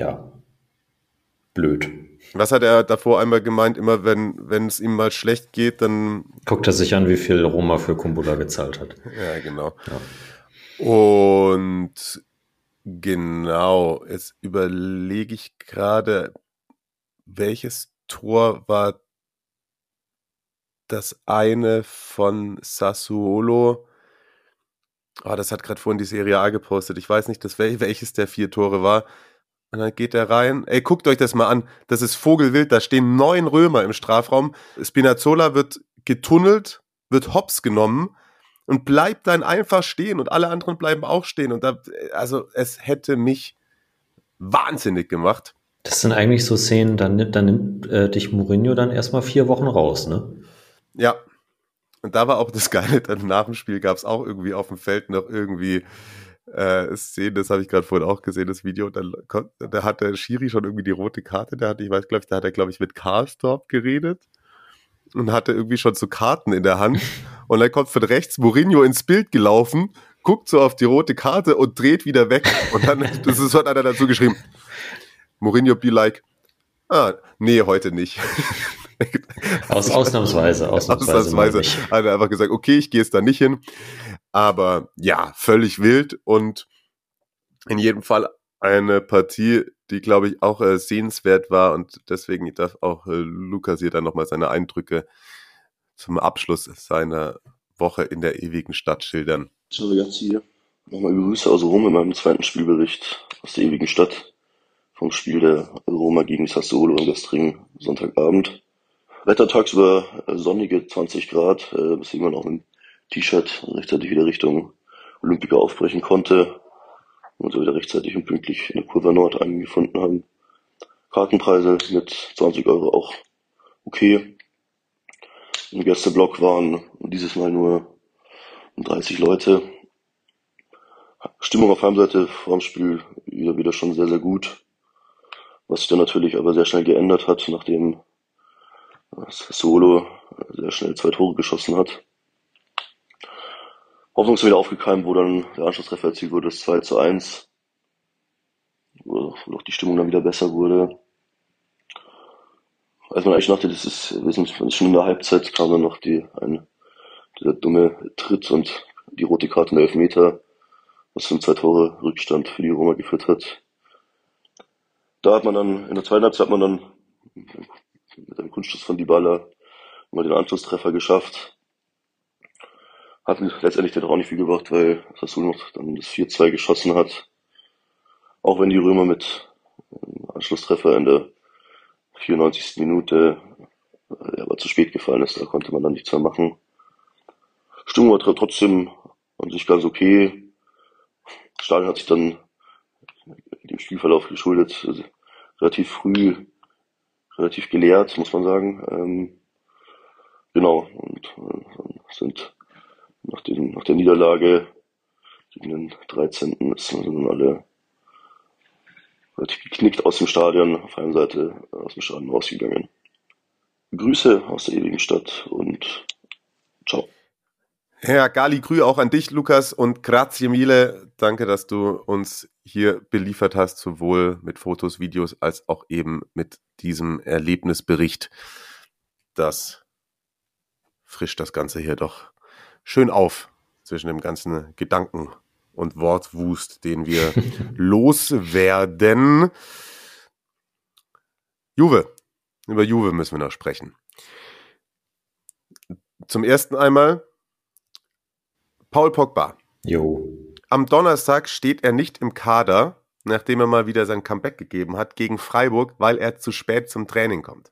Speaker 2: blöd.
Speaker 1: Was hat er davor einmal gemeint? Immer wenn es ihm mal schlecht geht, dann
Speaker 2: guckt er sich an, wie viel Roma für Kumbula gezahlt hat.
Speaker 1: Ja, genau.
Speaker 2: Ja.
Speaker 1: Und genau, jetzt überlege ich gerade, welches Tor war das eine von Sassuolo? Das hat gerade vorhin die Serie A gepostet. Ich weiß nicht, welches der 4 Tore war. Und dann geht er rein. Ey, guckt euch das mal an. Das ist Vogelwild. Da stehen 9 Römer im Strafraum. Spinazzola wird getunnelt, wird hops genommen und bleibt dann einfach stehen. Und alle anderen bleiben auch stehen. Und es hätte mich wahnsinnig gemacht.
Speaker 2: Das sind eigentlich so Szenen, dann nimmt dich Mourinho dann erstmal 4 Wochen raus, ne?
Speaker 1: Ja. Und da war auch das Geile. Dann nach dem Spiel gab es auch irgendwie auf dem Feld noch irgendwie Szenen, das habe ich gerade vorhin auch gesehen, das Video, da hat der Schiri schon irgendwie die rote Karte, da hat er mit Karsdorp geredet und hatte irgendwie schon so Karten in der Hand und dann kommt von rechts Mourinho ins Bild gelaufen, guckt so auf die rote Karte und dreht wieder weg und dann, hat einer dazu geschrieben, Mourinho be like, nee, heute nicht.
Speaker 2: Ausnahmsweise
Speaker 1: hat er einfach gesagt, okay, ich gehe jetzt da nicht hin. Aber ja, völlig wild und in jedem Fall eine Partie, die, glaube ich, auch sehenswert war und deswegen darf auch Lukas hier dann nochmal seine Eindrücke zum Abschluss seiner Woche in der ewigen Stadt schildern.
Speaker 6: So, jetzt hier nochmal Grüße aus Rom in meinem zweiten Spielbericht aus der ewigen Stadt vom Spiel der Roma gegen Sassuolo im gestrigen Sonntagabend. Wetter tagsüber sonnige 20 Grad, weswegen man auch mit dem T-Shirt rechtzeitig wieder Richtung Olympia aufbrechen konnte und so wieder rechtzeitig und pünktlich in der Kurve Nord eingefunden haben. Kartenpreise mit 20 € auch okay. Im Gästeblock waren dieses Mal nur 30 Leute. Stimmung auf Heimseite vor dem Spiel wieder schon sehr, sehr gut. Was sich dann natürlich aber sehr schnell geändert hat, nachdem Sassuolo sehr schnell 2 Tore geschossen hat. Hoffnung ist wieder aufgekeimt, wo dann der Anschlusstreffer erzielt wurde, das 2:1, wo auch die Stimmung dann wieder besser wurde. Als man eigentlich dachte, wir sind schon in der Halbzeit, kam dann noch dieser dumme Tritt und die rote Karte in der Elfmeter, was zum 2 Tore Rückstand für die Roma geführt hat. Da hat man dann, in der zweiten Halbzeit mit einem Kunstschuss von Dybala mal den Anschlusstreffer geschafft. Hat letztendlich dann auch nicht viel gebracht, weil Sassuolo noch dann das 4:2 geschossen hat. Auch wenn die Römer mit Anschlusstreffer in der 94. Minute aber zu spät gefallen ist, da konnte man dann nichts mehr machen. Stimmung war trotzdem an sich ganz okay. Das Stadion hat sich dann dem Spielverlauf geschuldet relativ früh, relativ geleert, muss man sagen. Genau, und sind nach der Niederlage gegen den 13. sind alle relativ geknickt aus dem Stadion, auf einer Seite aus dem Stadion rausgegangen. Grüße aus der ewigen Stadt und ciao.
Speaker 1: Ja, Gali Grü auch an dich, Lukas, und grazie mille. Danke, dass du uns hier beliefert hast, sowohl mit Fotos, Videos, als auch eben mit diesem Erlebnisbericht. Das frischt das Ganze hier doch schön auf zwischen dem ganzen Gedanken- und Wortwust, den wir loswerden. Über Juve müssen wir noch sprechen. Zum ersten einmal Paul Pogba.
Speaker 2: Jo.
Speaker 1: Am Donnerstag steht er nicht im Kader, nachdem er mal wieder sein Comeback gegeben hat gegen Freiburg, weil er zu spät zum Training kommt.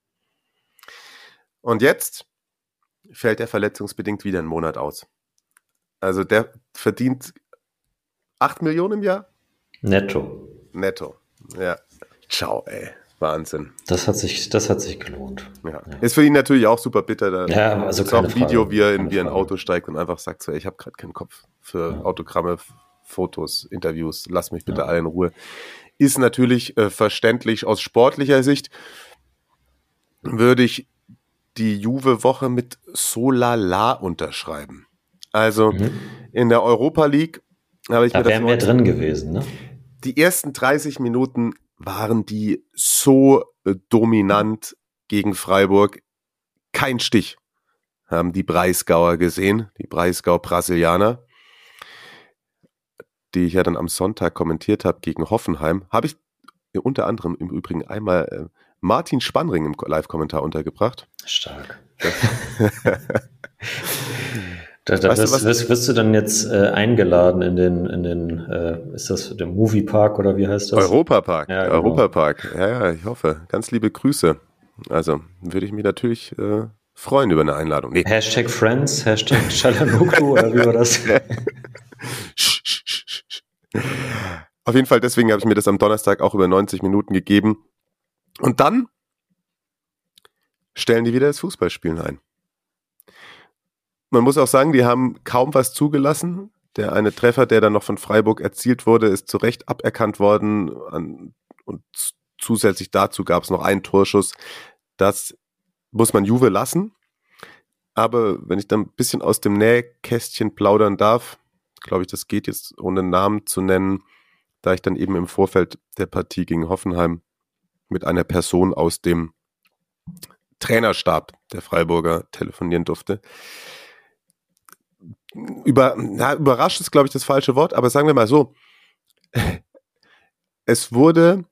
Speaker 1: Und jetzt fällt er verletzungsbedingt wieder einen Monat aus. Also der verdient 8 Millionen im Jahr?
Speaker 2: Netto.
Speaker 1: Ja. Ciao, ey. Wahnsinn.
Speaker 2: Das hat sich gelohnt.
Speaker 1: Ja. Ist für ihn natürlich auch super bitter. Da
Speaker 2: also
Speaker 1: ist auch ein Video, wie er in ein Auto steigt und einfach sagt so, ich habe gerade keinen Kopf für Autogramme, Fotos, Interviews, lass mich bitte alle in Ruhe. Ist natürlich verständlich aus sportlicher Sicht. Würde ich die Juve-Woche mit Solala unterschreiben. Also in der Europa League habe ich mir
Speaker 2: da wären wir drin gewesen, ne?
Speaker 1: Die ersten 30 Minuten waren die so dominant gegen Freiburg. Kein Stich haben die Breisgauer gesehen, die Breisgau-Brasilianer, die ich ja dann am Sonntag kommentiert habe gegen Hoffenheim. Habe ich unter anderem im Übrigen einmal Martin Spannring im Live-Kommentar untergebracht.
Speaker 2: Stark. Wirst du dann jetzt eingeladen in den ist das der Moviepark oder wie heißt das?
Speaker 1: Europapark.
Speaker 2: Ja, genau.
Speaker 1: Europapark. Ja, ich hoffe. Ganz liebe Grüße. Also würde ich mich natürlich freuen über eine Einladung. Nee.
Speaker 2: #Friends, #Chalanoglu oder wie war das?
Speaker 1: Auf jeden Fall, deswegen habe ich mir das am Donnerstag auch über 90 Minuten gegeben. Und dann stellen die wieder das Fußballspielen ein. Man muss auch sagen, die haben kaum was zugelassen. Der eine Treffer, der dann noch von Freiburg erzielt wurde, ist zu Recht aberkannt worden. Und zusätzlich dazu gab es noch einen Torschuss. Das muss man Juve lassen. Aber wenn ich dann ein bisschen aus dem Nähkästchen plaudern darf, glaube ich, das geht jetzt ohne Namen zu nennen, da ich dann eben im Vorfeld der Partie gegen Hoffenheim mit einer Person aus dem Trainerstab der Freiburger telefonieren durfte. Überrascht ist, glaube ich, das falsche Wort, aber sagen wir mal so, es wurde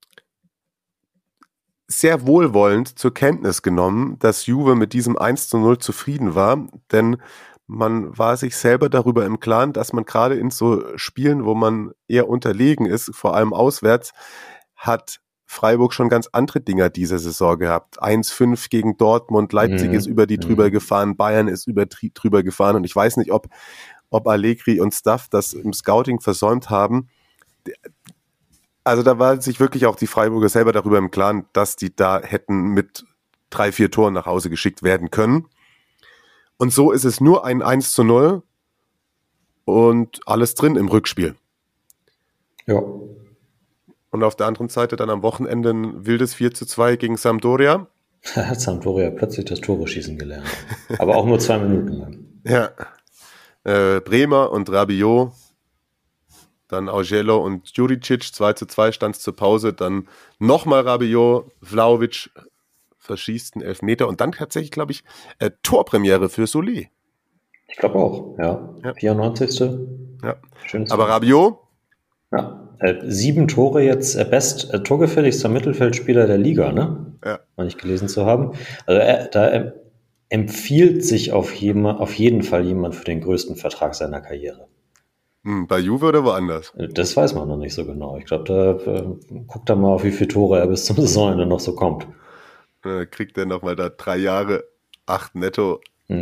Speaker 1: sehr wohlwollend zur Kenntnis genommen, dass Juve mit diesem 1:0 zufrieden war, denn man war sich selber darüber im Klaren, dass man gerade in so Spielen, wo man eher unterlegen ist, vor allem auswärts, hat Freiburg schon ganz andere Dinger diese Saison gehabt. 1:5 gegen Dortmund, Leipzig ist über die drüber gefahren, Bayern ist drüber gefahren und ich weiß nicht, ob Allegri und Staff das im Scouting versäumt haben. Also da war sich wirklich auch die Freiburger selber darüber im Klaren, dass die da hätten mit 3-4 Toren nach Hause geschickt werden können. Und so ist es nur ein 1:0 und alles drin im Rückspiel.
Speaker 2: Ja.
Speaker 1: Und auf der anderen Seite dann am Wochenende ein wildes 4:2 gegen Sampdoria.
Speaker 2: Da hat Sampdoria plötzlich das Tore schießen gelernt. Aber auch nur 2 Minuten lang.
Speaker 1: Ja. Bremer und Rabiot. Dann Augello und Juricic. 2:2 stand es zur Pause. Dann nochmal Rabiot. Vlahovic verschießt einen Elfmeter. Und dann tatsächlich, glaube ich, Torpremiere für Solé.
Speaker 2: Ich glaube auch, ja. 94.
Speaker 1: Ja.
Speaker 2: Schön.
Speaker 1: Aber Rabiot?
Speaker 2: Ja. 7 Tore jetzt, torgefährlichster Mittelfeldspieler der Liga, ne?
Speaker 1: Ja.
Speaker 2: Meine ich gelesen zu haben. Also da empfiehlt sich auf jeden Fall jemand für den größten Vertrag seiner Karriere.
Speaker 1: Bei Juve oder woanders?
Speaker 2: Das weiß man noch nicht so genau. Ich glaube, guckt da mal, auf wie viele Tore er bis zum Saisonende noch so kommt.
Speaker 1: Kriegt er nochmal da 3 Jahre, 8 netto.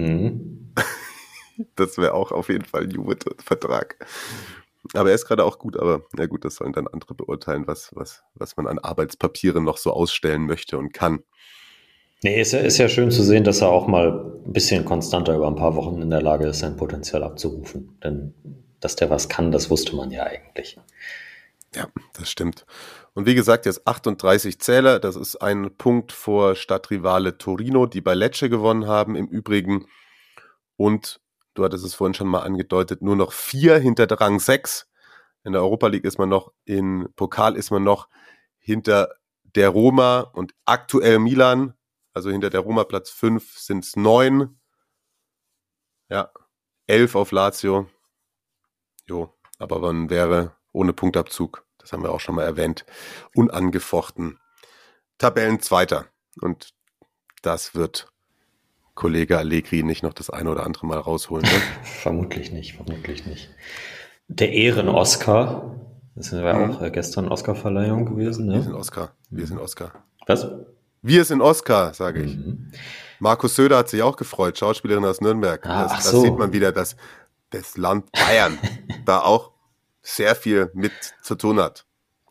Speaker 1: Das wäre auch auf jeden ein Juve-Vertrag. Aber er ist gerade auch gut, aber na gut, das sollen dann andere beurteilen, was man an Arbeitspapieren noch so ausstellen möchte und kann.
Speaker 2: Nee, ist ja schön zu sehen, dass er auch mal ein bisschen konstanter über ein paar Wochen in der Lage ist, sein Potenzial abzurufen. Denn dass der was kann, das wusste man ja eigentlich.
Speaker 1: Ja, das stimmt. Und wie gesagt, jetzt 38 Zähler, das ist ein Punkt vor Stadtrivale Torino, die bei Lecce gewonnen haben im Übrigen. Und du hattest es vorhin schon mal angedeutet, nur noch 4 hinter Rang 6. In der Europa League ist man noch, im Pokal ist man noch hinter der Roma und aktuell Milan. Also hinter der Roma Platz 5 sind es 9. Ja, 11 auf Lazio. Jo, aber man wäre ohne Punktabzug, das haben wir auch schon mal erwähnt, unangefochten Tabellenzweiter. Und das wird Kollege Allegri nicht noch das eine oder andere Mal rausholen. Ne?
Speaker 2: Vermutlich nicht. Der Ehren-Oscar, das war auch gestern Oscar-Verleihung gewesen. Ne?
Speaker 1: Wir sind Oscar.
Speaker 2: Was?
Speaker 1: Wir sind Oscar, sage ich. Markus Söder hat sich auch gefreut, Schauspielerin aus Nürnberg. Das sieht man wieder, dass das Land Bayern da auch sehr viel mit zu tun hat.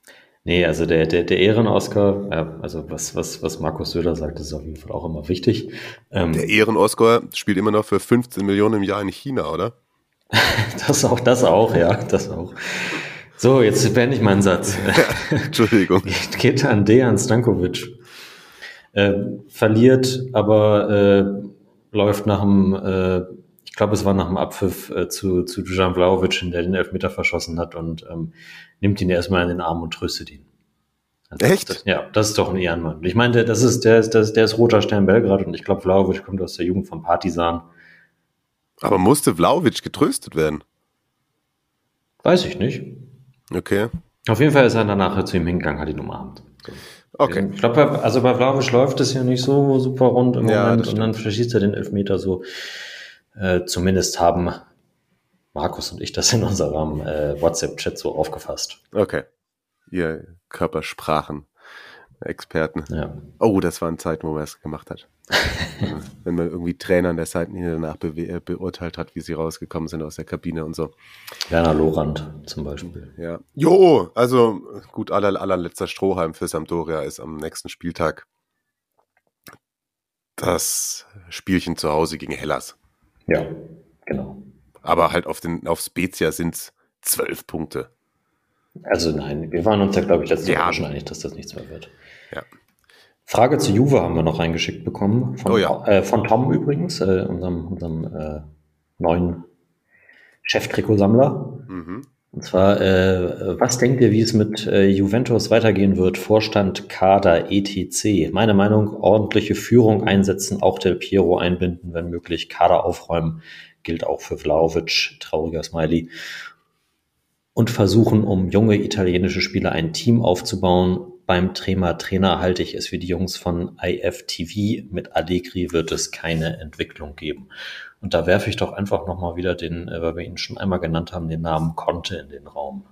Speaker 2: Nee, also der Ehren-Oscar, also was Markus Söder sagt, ist auf jeden Fall auch immer wichtig.
Speaker 1: Der Ehren-Oscar spielt immer noch für 15 Millionen im Jahr in China, oder?
Speaker 2: Das auch, ja, das auch. So, jetzt beende ich meinen Satz.
Speaker 1: Entschuldigung.
Speaker 2: Geht an Dejan Stankovic. Verliert, aber läuft nach dem, ich glaube, es war nach dem Abpfiff zu Dusan Vlahovic, der den Elfmeter verschossen hat und nimmt ihn erstmal in den Arm und tröstet ihn. Also
Speaker 1: Echt?
Speaker 2: Das ist doch ein Ehrenmann. Ich meine, der ist Roter Stern Belgrad und ich glaube, Vlahovic kommt aus der Jugend von Partizan.
Speaker 1: Aber musste Vlahovic getröstet werden?
Speaker 2: Weiß ich nicht.
Speaker 1: Okay.
Speaker 2: Auf jeden Fall ist er danach zu ihm hingegangen, hat ihn umarmt. So.
Speaker 1: Okay.
Speaker 2: Ich glaube, bei Vlahovic läuft es ja nicht so super rund im
Speaker 1: Ja,
Speaker 2: Moment und dann verschießt er den Elfmeter so. Zumindest haben Markus und ich das in unserem WhatsApp-Chat so aufgefasst.
Speaker 1: Okay. Ihr Körpersprachen-Experten.
Speaker 2: Ja.
Speaker 1: Oh, das waren Zeiten, wo man es gemacht hat. Wenn man irgendwie Trainer an der Seitenlinie danach beurteilt hat, wie sie rausgekommen sind aus der Kabine und so.
Speaker 2: Werner Lorand zum Beispiel.
Speaker 1: Ja. Jo, also gut, allerletzter Strohhalm für Sampdoria ist am nächsten Spieltag das Spielchen zu Hause gegen Hellas.
Speaker 2: Ja, genau.
Speaker 1: Aber halt auf Spezia sind es 12 Punkte.
Speaker 2: Also nein, wir waren uns ja, glaube ich, letzte Woche schon einig, dass das nichts mehr wird.
Speaker 1: Ja.
Speaker 2: Frage zu Juve haben wir noch reingeschickt bekommen. Von Tom übrigens, unserem neuen Cheftrikotsammler.
Speaker 1: Mhm.
Speaker 2: Und zwar, was denkt ihr, wie es mit Juventus weitergehen wird? Vorstand, Kader, etc. Meine Meinung, ordentliche Führung einsetzen, auch Del Piero einbinden, wenn möglich, Kader aufräumen, gilt auch für Vlahovic, trauriger Smiley. Und versuchen, um junge italienische Spieler ein Team aufzubauen. Beim Trainer halte ich es wie die Jungs von IFTV. Mit Allegri wird es keine Entwicklung geben. Und da werfe ich doch einfach nochmal wieder weil wir ihn schon einmal genannt haben, den Namen Conte in den Raum.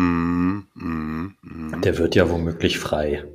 Speaker 2: Der wird ja womöglich frei.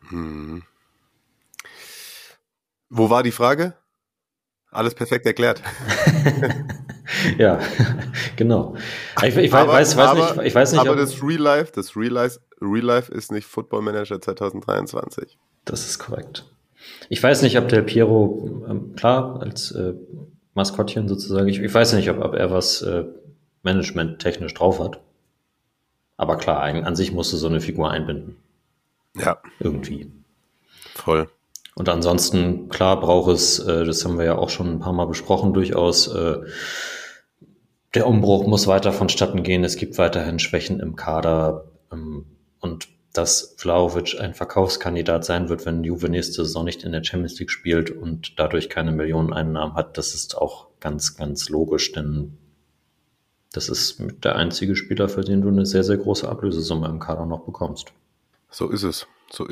Speaker 1: Wo war die Frage? Alles perfekt erklärt.
Speaker 2: Ja, genau. Ich weiß nicht.
Speaker 1: Aber das Real Life ist nicht Football Manager 2023.
Speaker 2: Das ist korrekt. Ich weiß nicht, ob Del Piero, klar, als Maskottchen sozusagen, ich weiß nicht, ob er was managementtechnisch drauf hat. Aber klar, an sich musst du so eine Figur einbinden.
Speaker 1: Ja.
Speaker 2: Irgendwie.
Speaker 1: Voll.
Speaker 2: Und ansonsten, klar, braucht es, das haben wir ja auch schon ein paar Mal besprochen, durchaus, der Umbruch muss weiter vonstatten gehen. Es gibt weiterhin Schwächen im Kader. Und dass Vlahovic ein Verkaufskandidat sein wird, wenn Juve nächste Saison nicht in der Champions League spielt und dadurch keine Millioneneinnahmen hat, das ist auch ganz, ganz logisch, denn das ist der einzige Spieler, für den du eine sehr, sehr große Ablösesumme im Kader noch bekommst.
Speaker 1: So ist es.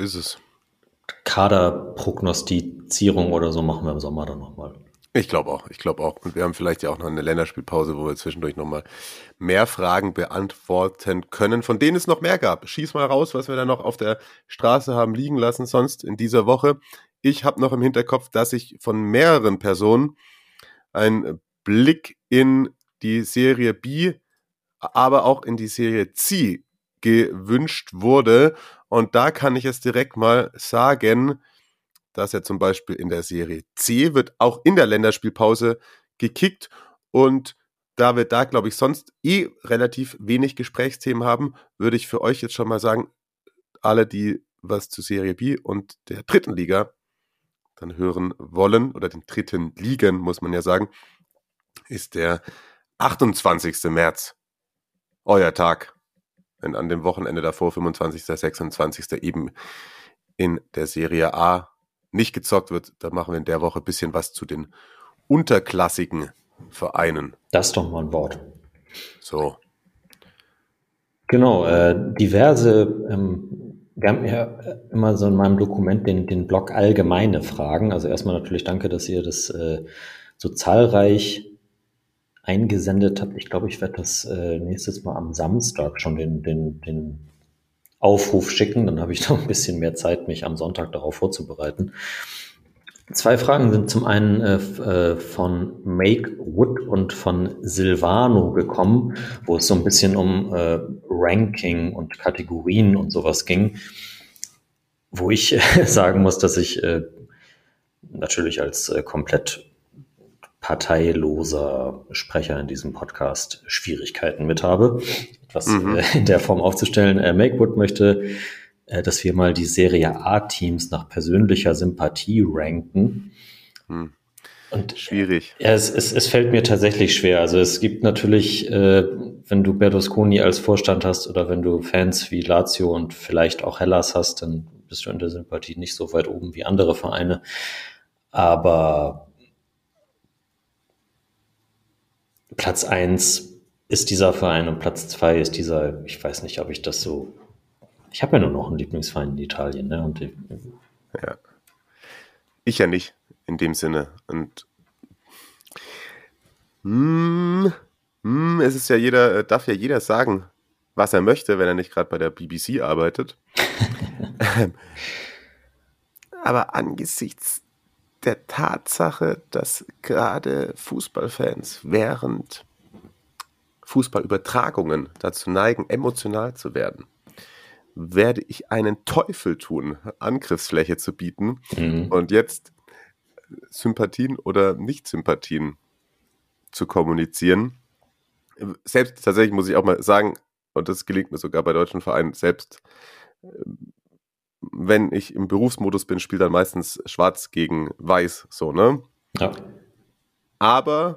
Speaker 2: Kaderprognostizierung oder so machen wir im Sommer dann nochmal.
Speaker 1: Ich glaube auch. Und wir haben vielleicht ja auch noch eine Länderspielpause, wo wir zwischendurch nochmal mehr Fragen beantworten können, von denen es noch mehr gab. Schieß mal raus, was wir da noch auf der Straße haben liegen lassen, sonst in dieser Woche. Ich habe noch im Hinterkopf, dass ich von mehreren Personen einen Blick in die Serie B, aber auch in die Serie C gewünscht wurde. Und da kann ich es direkt mal sagen, dass er zum Beispiel in der Serie C wird auch in der Länderspielpause gekickt und da wir da, glaube ich, sonst relativ wenig Gesprächsthemen haben, würde ich für euch jetzt schon mal sagen, alle, die was zu Serie B und der dritten Liga dann hören wollen, oder den dritten Ligen, muss man ja sagen, ist der 28. März euer Tag. Wenn an dem Wochenende davor, 25., 26. eben in der Serie A nicht gezockt wird, da machen wir in der Woche ein bisschen was zu den unterklassigen Vereinen.
Speaker 2: Das ist doch mal ein Wort.
Speaker 1: So.
Speaker 2: Genau, diverse, wir haben ja immer so in meinem Dokument den Blog allgemeine Fragen. Also erstmal natürlich danke, dass ihr das so zahlreich eingesendet habt. Ich glaube, ich werde das nächstes Mal am Samstag schon den Aufruf schicken. Dann habe ich noch ein bisschen mehr Zeit, mich am Sonntag darauf vorzubereiten. Zwei Fragen sind zum einen von Make Wood und von Silvano gekommen, wo es so ein bisschen um Ranking und Kategorien und sowas ging, wo ich sagen muss, dass ich natürlich als komplett parteiloser Sprecher in diesem Podcast Schwierigkeiten mit habe, etwas in der Form aufzustellen. Make Wood möchte, dass wir mal die Serie A-Teams nach persönlicher Sympathie ranken. Und
Speaker 1: schwierig.
Speaker 2: Ja, es fällt mir tatsächlich schwer. Also es gibt natürlich, wenn du Berlusconi als Vorstand hast oder wenn du Fans wie Lazio und vielleicht auch Hellas hast, dann bist du in der Sympathie nicht so weit oben wie andere Vereine. Aber Platz 1 ist dieser Verein und Platz 2 ist dieser, ich weiß nicht, ob ich das so... Ich habe ja nur noch einen Lieblingsverein in Italien, ne? Und
Speaker 1: ja. Ich ja nicht, in dem Sinne. Und es ist ja darf ja jeder sagen, was er möchte, wenn er nicht gerade bei der BBC arbeitet. Aber angesichts der Tatsache, dass gerade Fußballfans während Fußballübertragungen dazu neigen, emotional zu werden, werde ich einen Teufel tun, Angriffsfläche zu bieten und jetzt Sympathien oder Nicht-Sympathien zu kommunizieren. Selbst tatsächlich muss ich auch mal sagen, und das gelingt mir sogar bei deutschen Vereinen, selbst wenn ich im Berufsmodus bin, spielt dann meistens Schwarz gegen Weiß, so, ne?
Speaker 2: Ja.
Speaker 1: Aber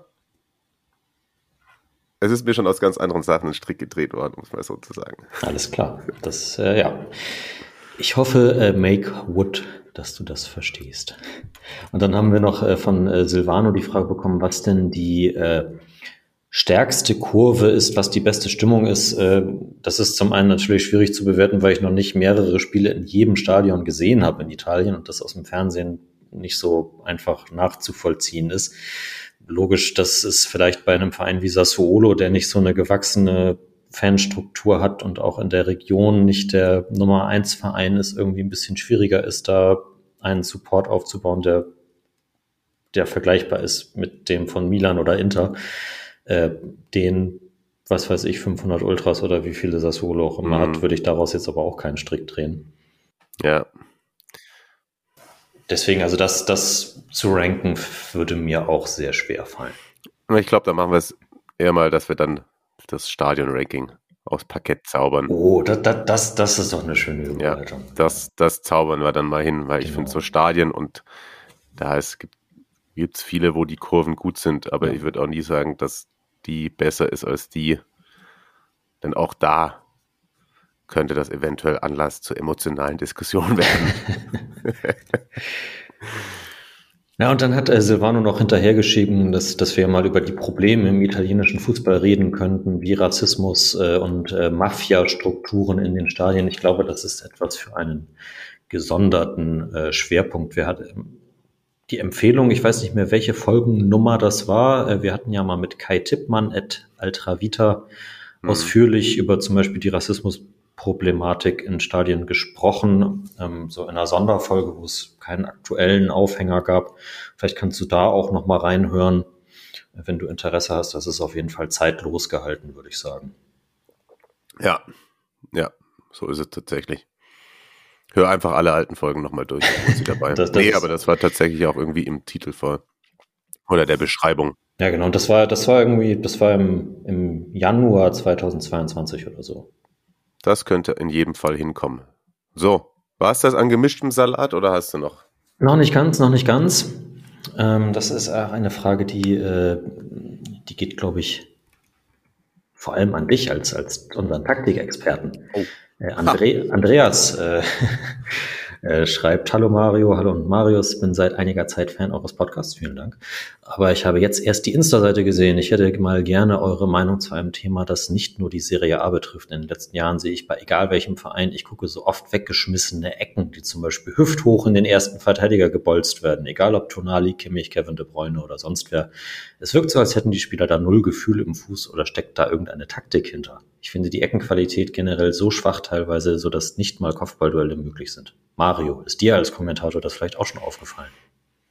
Speaker 1: es ist mir schon aus ganz anderen Sachen ein Strick gedreht worden, muss man so zu sagen.
Speaker 2: Alles klar. Das, ja. Ich hoffe, Make Wood, dass du das verstehst. Und dann haben wir noch von Silvano die Frage bekommen, was denn die stärkste Kurve ist, was die beste Stimmung ist. Das ist zum einen natürlich schwierig zu bewerten, weil ich noch nicht mehrere Spiele in jedem Stadion gesehen habe in Italien und das aus dem Fernsehen nicht so einfach nachzuvollziehen ist. Logisch, dass es vielleicht bei einem Verein wie Sassuolo, der nicht so eine gewachsene Fanstruktur hat und auch in der Region nicht der Nummer 1 Verein ist, irgendwie ein bisschen schwieriger ist, da einen Support aufzubauen, der vergleichbar ist mit dem von Milan oder Inter. Den, was weiß ich, 500 Ultras oder wie viele Sassuolo auch immer hat, würde ich daraus jetzt aber auch keinen Strick drehen.
Speaker 1: Ja.
Speaker 2: Deswegen, also das zu ranken, würde mir auch sehr schwer fallen.
Speaker 1: Ich glaube, da machen wir es eher mal, dass wir dann das Stadion-Ranking aufs Parkett zaubern.
Speaker 2: Oh, das ist doch eine schöne Überleitung.
Speaker 1: Ja, das zaubern wir dann mal hin, weil ich finde so Stadien und da gibt's viele, wo die Kurven gut sind, aber ich würde auch nie sagen, dass die besser ist als die, denn auch da könnte das eventuell Anlass zur emotionalen Diskussion werden.
Speaker 2: Ja, und dann hat Silvano noch hinterhergeschrieben, dass wir mal über die Probleme im italienischen Fußball reden könnten, wie Rassismus und Mafia-Strukturen in den Stadien. Ich glaube, das ist etwas für einen gesonderten Schwerpunkt. Wir hatten die Empfehlung, ich weiß nicht mehr, welche Folgennummer das war. Wir hatten ja mal mit Kai Tippmann at Altravita ausführlich über zum Beispiel die Rassismusproblematik in Stadien gesprochen, so in einer Sonderfolge, wo es keinen aktuellen Aufhänger gab. Vielleicht kannst du da auch noch mal reinhören, wenn du Interesse hast. Das ist auf jeden Fall zeitlos gehalten, würde ich sagen.
Speaker 1: Ja, so ist es tatsächlich. Hör einfach alle alten Folgen nochmal durch, wo sie dabei. Aber das war tatsächlich auch irgendwie im Titel oder der Beschreibung.
Speaker 2: Ja, genau. Und das war im Januar 2022 oder so.
Speaker 1: Das könnte in jedem Fall hinkommen. So, war es das an gemischtem Salat oder hast du noch?
Speaker 2: Noch nicht ganz. Das ist eine Frage, die geht, glaube ich, vor allem an dich als unseren Taktikexperten. Oh. Andreas schreibt: Hallo Mario, hallo und Marius, bin seit einiger Zeit Fan eures Podcasts, vielen Dank. Aber ich habe jetzt erst die Insta-Seite gesehen. Ich hätte mal gerne eure Meinung zu einem Thema, das nicht nur die Serie A betrifft. In den letzten Jahren sehe ich bei egal welchem Verein, ich gucke so oft weggeschmissene Ecken, die zum Beispiel hüfthoch in den ersten Verteidiger gebolzt werden. Egal ob Tonali, Kimmich, Kevin De Bruyne oder sonst wer. Es wirkt so, als hätten die Spieler da null Gefühl im Fuß oder steckt da irgendeine Taktik hinter. Ich finde die Eckenqualität generell so schwach teilweise, sodass nicht mal Kopfballduelle möglich sind. Mario, ist dir als Kommentator das vielleicht auch schon aufgefallen?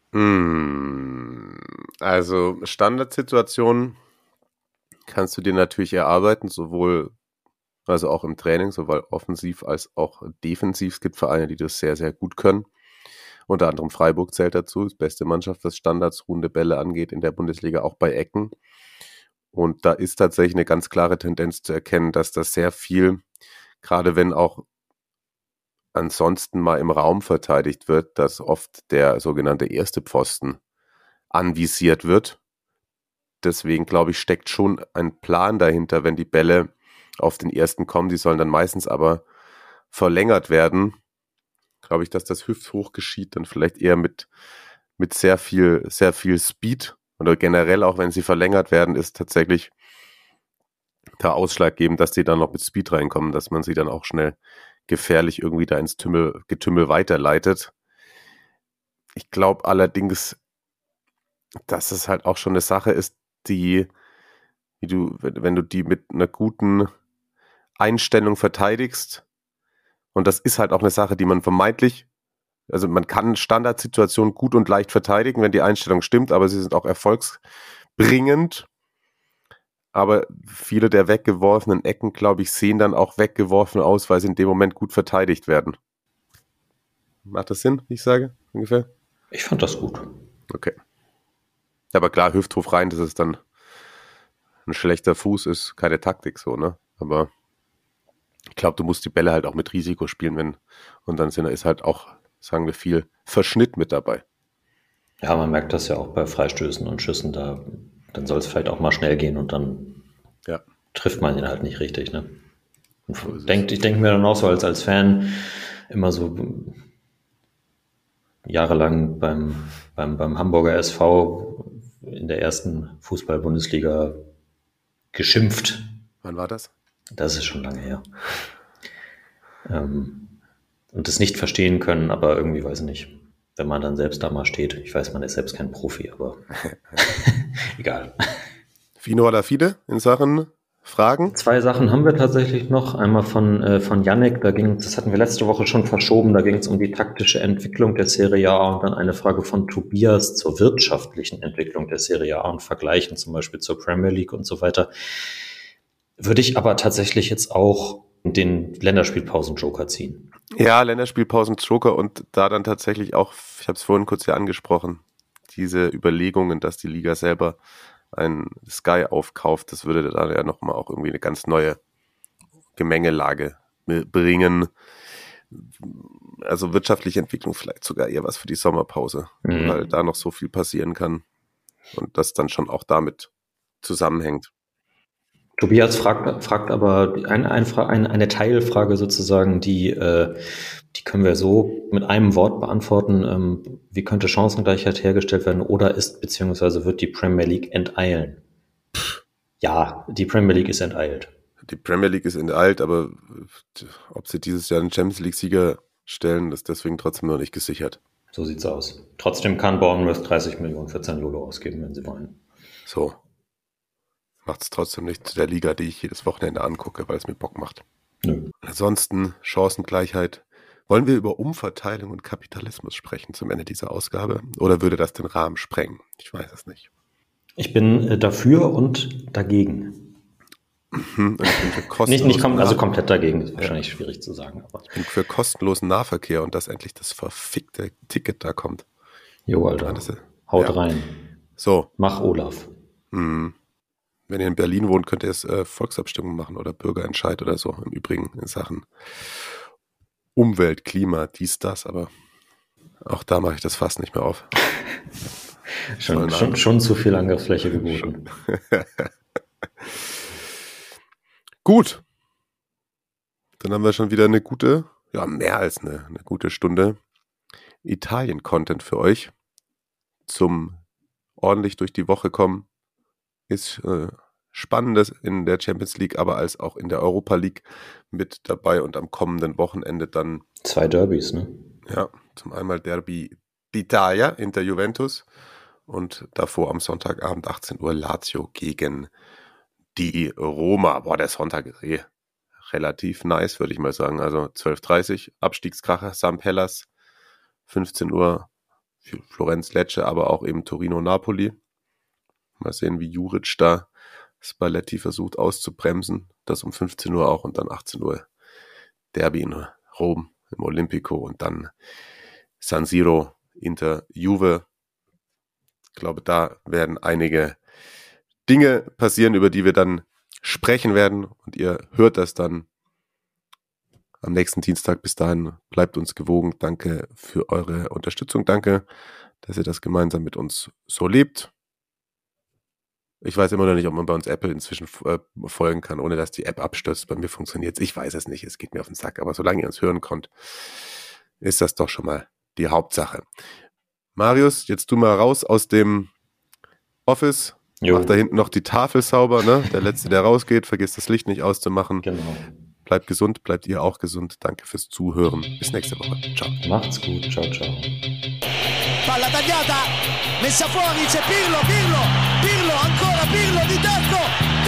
Speaker 1: Also Standardsituationen kannst du dir natürlich erarbeiten, also auch im Training, sowohl offensiv als auch defensiv. Es gibt Vereine, die das sehr, sehr gut können. Unter anderem Freiburg zählt dazu, das beste Mannschaft, was Standards, runde Bälle angeht in der Bundesliga, auch bei Ecken. Und da ist tatsächlich eine ganz klare Tendenz zu erkennen, dass das sehr viel, gerade wenn auch ansonsten mal im Raum verteidigt wird, dass oft der sogenannte erste Pfosten anvisiert wird. Deswegen, glaube ich, steckt schon ein Plan dahinter, wenn die Bälle auf den ersten kommen. Die sollen dann meistens aber verlängert werden. Glaube ich, dass das hüfthoch geschieht, dann vielleicht eher mit sehr viel Speed. Oder generell, auch wenn sie verlängert werden, ist tatsächlich der ausschlaggebend, dass die dann noch mit Speed reinkommen, dass man sie dann auch schnell gefährlich irgendwie da ins Getümmel weiterleitet. Ich glaube allerdings, dass es halt auch schon eine Sache ist, wenn du die mit einer guten Einstellung verteidigst, und das ist halt auch eine Sache, die man vermeintlich, also man kann Standardsituationen gut und leicht verteidigen, wenn die Einstellung stimmt, aber sie sind auch erfolgsbringend. Aber viele der weggeworfenen Ecken, glaube ich, sehen dann auch weggeworfen aus, weil sie in dem Moment gut verteidigt werden. Macht das Sinn, wie ich sage, ungefähr?
Speaker 2: Ich fand das gut.
Speaker 1: Okay. Aber klar, Hüfthof rein, das ist dann ein schlechter Fuß, ist keine Taktik so, ne? Aber ich glaube, du musst die Bälle halt auch mit Risiko spielen, und dann ist halt auch, sagen wir, viel Verschnitt mit dabei.
Speaker 2: Ja, man merkt das ja auch bei Freistößen und Schüssen, dann soll es vielleicht auch mal schnell gehen und dann trifft man ihn halt nicht richtig, ne? Ich denke mir dann auch so als Fan immer so jahrelang beim Hamburger SV in der ersten Fußball-Bundesliga geschimpft.
Speaker 1: Wann war das?
Speaker 2: Das ist schon lange her. Und das nicht verstehen können, aber irgendwie, weiß ich nicht, wenn man dann selbst da mal steht. Ich weiß, man ist selbst kein Profi, aber egal.
Speaker 1: Fino oder Fide in Sachen Fragen?
Speaker 2: 2 Sachen haben wir tatsächlich noch. Einmal von Yannick, das hatten wir letzte Woche schon verschoben, da ging es um die taktische Entwicklung der Serie A, und dann eine Frage von Tobias zur wirtschaftlichen Entwicklung der Serie A und Vergleichen zum Beispiel zur Premier League und so weiter. Würde ich aber tatsächlich jetzt auch den Länderspielpausen-Joker ziehen.
Speaker 1: Ja, Länderspielpausen-Joker, und da dann tatsächlich auch, ich habe es vorhin kurz ja angesprochen, diese Überlegungen, dass die Liga selber ein Sky aufkauft, das würde dann ja nochmal auch irgendwie eine ganz neue Gemengelage bringen. Also wirtschaftliche Entwicklung vielleicht sogar eher was für die Sommerpause, weil da noch so viel passieren kann und das dann schon auch damit zusammenhängt.
Speaker 2: Tobias fragt aber eine Teilfrage sozusagen, die können wir so mit einem Wort beantworten. Wie könnte Chancengleichheit hergestellt werden oder beziehungsweise wird die Premier League enteilen? Ja, die Premier League ist enteilt.
Speaker 1: Die Premier League ist enteilt, aber ob sie dieses Jahr einen Champions League-Sieger stellen, ist deswegen trotzdem noch nicht gesichert.
Speaker 2: So sieht's aus. Trotzdem kann Bournemouth 30 Millionen für Zaniolo ausgeben, wenn sie wollen.
Speaker 1: So. Macht es trotzdem nicht zu der Liga, die ich jedes Wochenende angucke, weil es mir Bock macht.
Speaker 2: Nö.
Speaker 1: Ansonsten Chancengleichheit. Wollen wir über Umverteilung und Kapitalismus sprechen zum Ende dieser Ausgabe? Oder würde das den Rahmen sprengen? Ich weiß es nicht.
Speaker 2: Ich bin dafür und dagegen.
Speaker 1: Und ich bin für
Speaker 2: also komplett dagegen, ist wahrscheinlich schwierig zu sagen. Aber
Speaker 1: ich bin für kostenlosen Nahverkehr und dass endlich das verfickte Ticket da kommt.
Speaker 2: Jo, Alter. Haut rein.
Speaker 1: So.
Speaker 2: Mach Olaf.
Speaker 1: Wenn ihr in Berlin wohnt, könnt ihr es Volksabstimmung machen oder Bürgerentscheid oder so. Im Übrigen in Sachen Umwelt, Klima, dies, das, aber auch da mache ich das fast nicht mehr auf.
Speaker 2: schon zu viel Angriffsfläche geboten.
Speaker 1: Gut. Dann haben wir schon wieder eine gute, mehr als eine gute Stunde Italien-Content für euch. Zum ordentlich durch die Woche kommen. Ist Spannendes in der Champions League, aber als auch in der Europa League mit dabei und am kommenden Wochenende dann
Speaker 2: 2 Derbys, ne?
Speaker 1: Ja, zum einmal Derby d'Italia, Inter Juventus, und davor am Sonntagabend 18 Uhr Lazio gegen die Roma. Boah, der Sonntag ist relativ nice, würde ich mal sagen. Also 12:30 Uhr, Abstiegskracher, Sam Hellas, 15 Uhr Florenz, Lecce, aber auch eben Torino, Napoli. Mal sehen, wie Juric da Spalletti versucht auszubremsen. Das um 15 Uhr auch und dann 18 Uhr Derby in Rom im Olimpico und dann San Siro, Inter, Juve. Ich glaube, da werden einige Dinge passieren, über die wir dann sprechen werden und ihr hört das dann am nächsten Dienstag. Bis dahin bleibt uns gewogen. Danke für eure Unterstützung. Danke, dass ihr das gemeinsam mit uns so lebt. Ich weiß immer noch nicht, ob man bei uns Apple inzwischen folgen kann, ohne dass die App abstürzt. Bei mir funktioniert es. Ich weiß es nicht. Es geht mir auf den Sack. Aber solange ihr uns hören könnt, ist das doch schon mal die Hauptsache. Marius, jetzt du mal raus aus dem Office.
Speaker 2: Jo.
Speaker 1: Mach da hinten noch die Tafel sauber. Ne? Der Letzte, der rausgeht, vergisst das Licht nicht auszumachen.
Speaker 2: Genau.
Speaker 1: Bleibt gesund, bleibt ihr auch gesund. Danke fürs Zuhören. Bis nächste Woche. Ciao.
Speaker 2: Macht's gut. Ciao, ciao.
Speaker 3: Palla tagliata, messa fuori, c'è Pirlo, ancora Pirlo di tacco,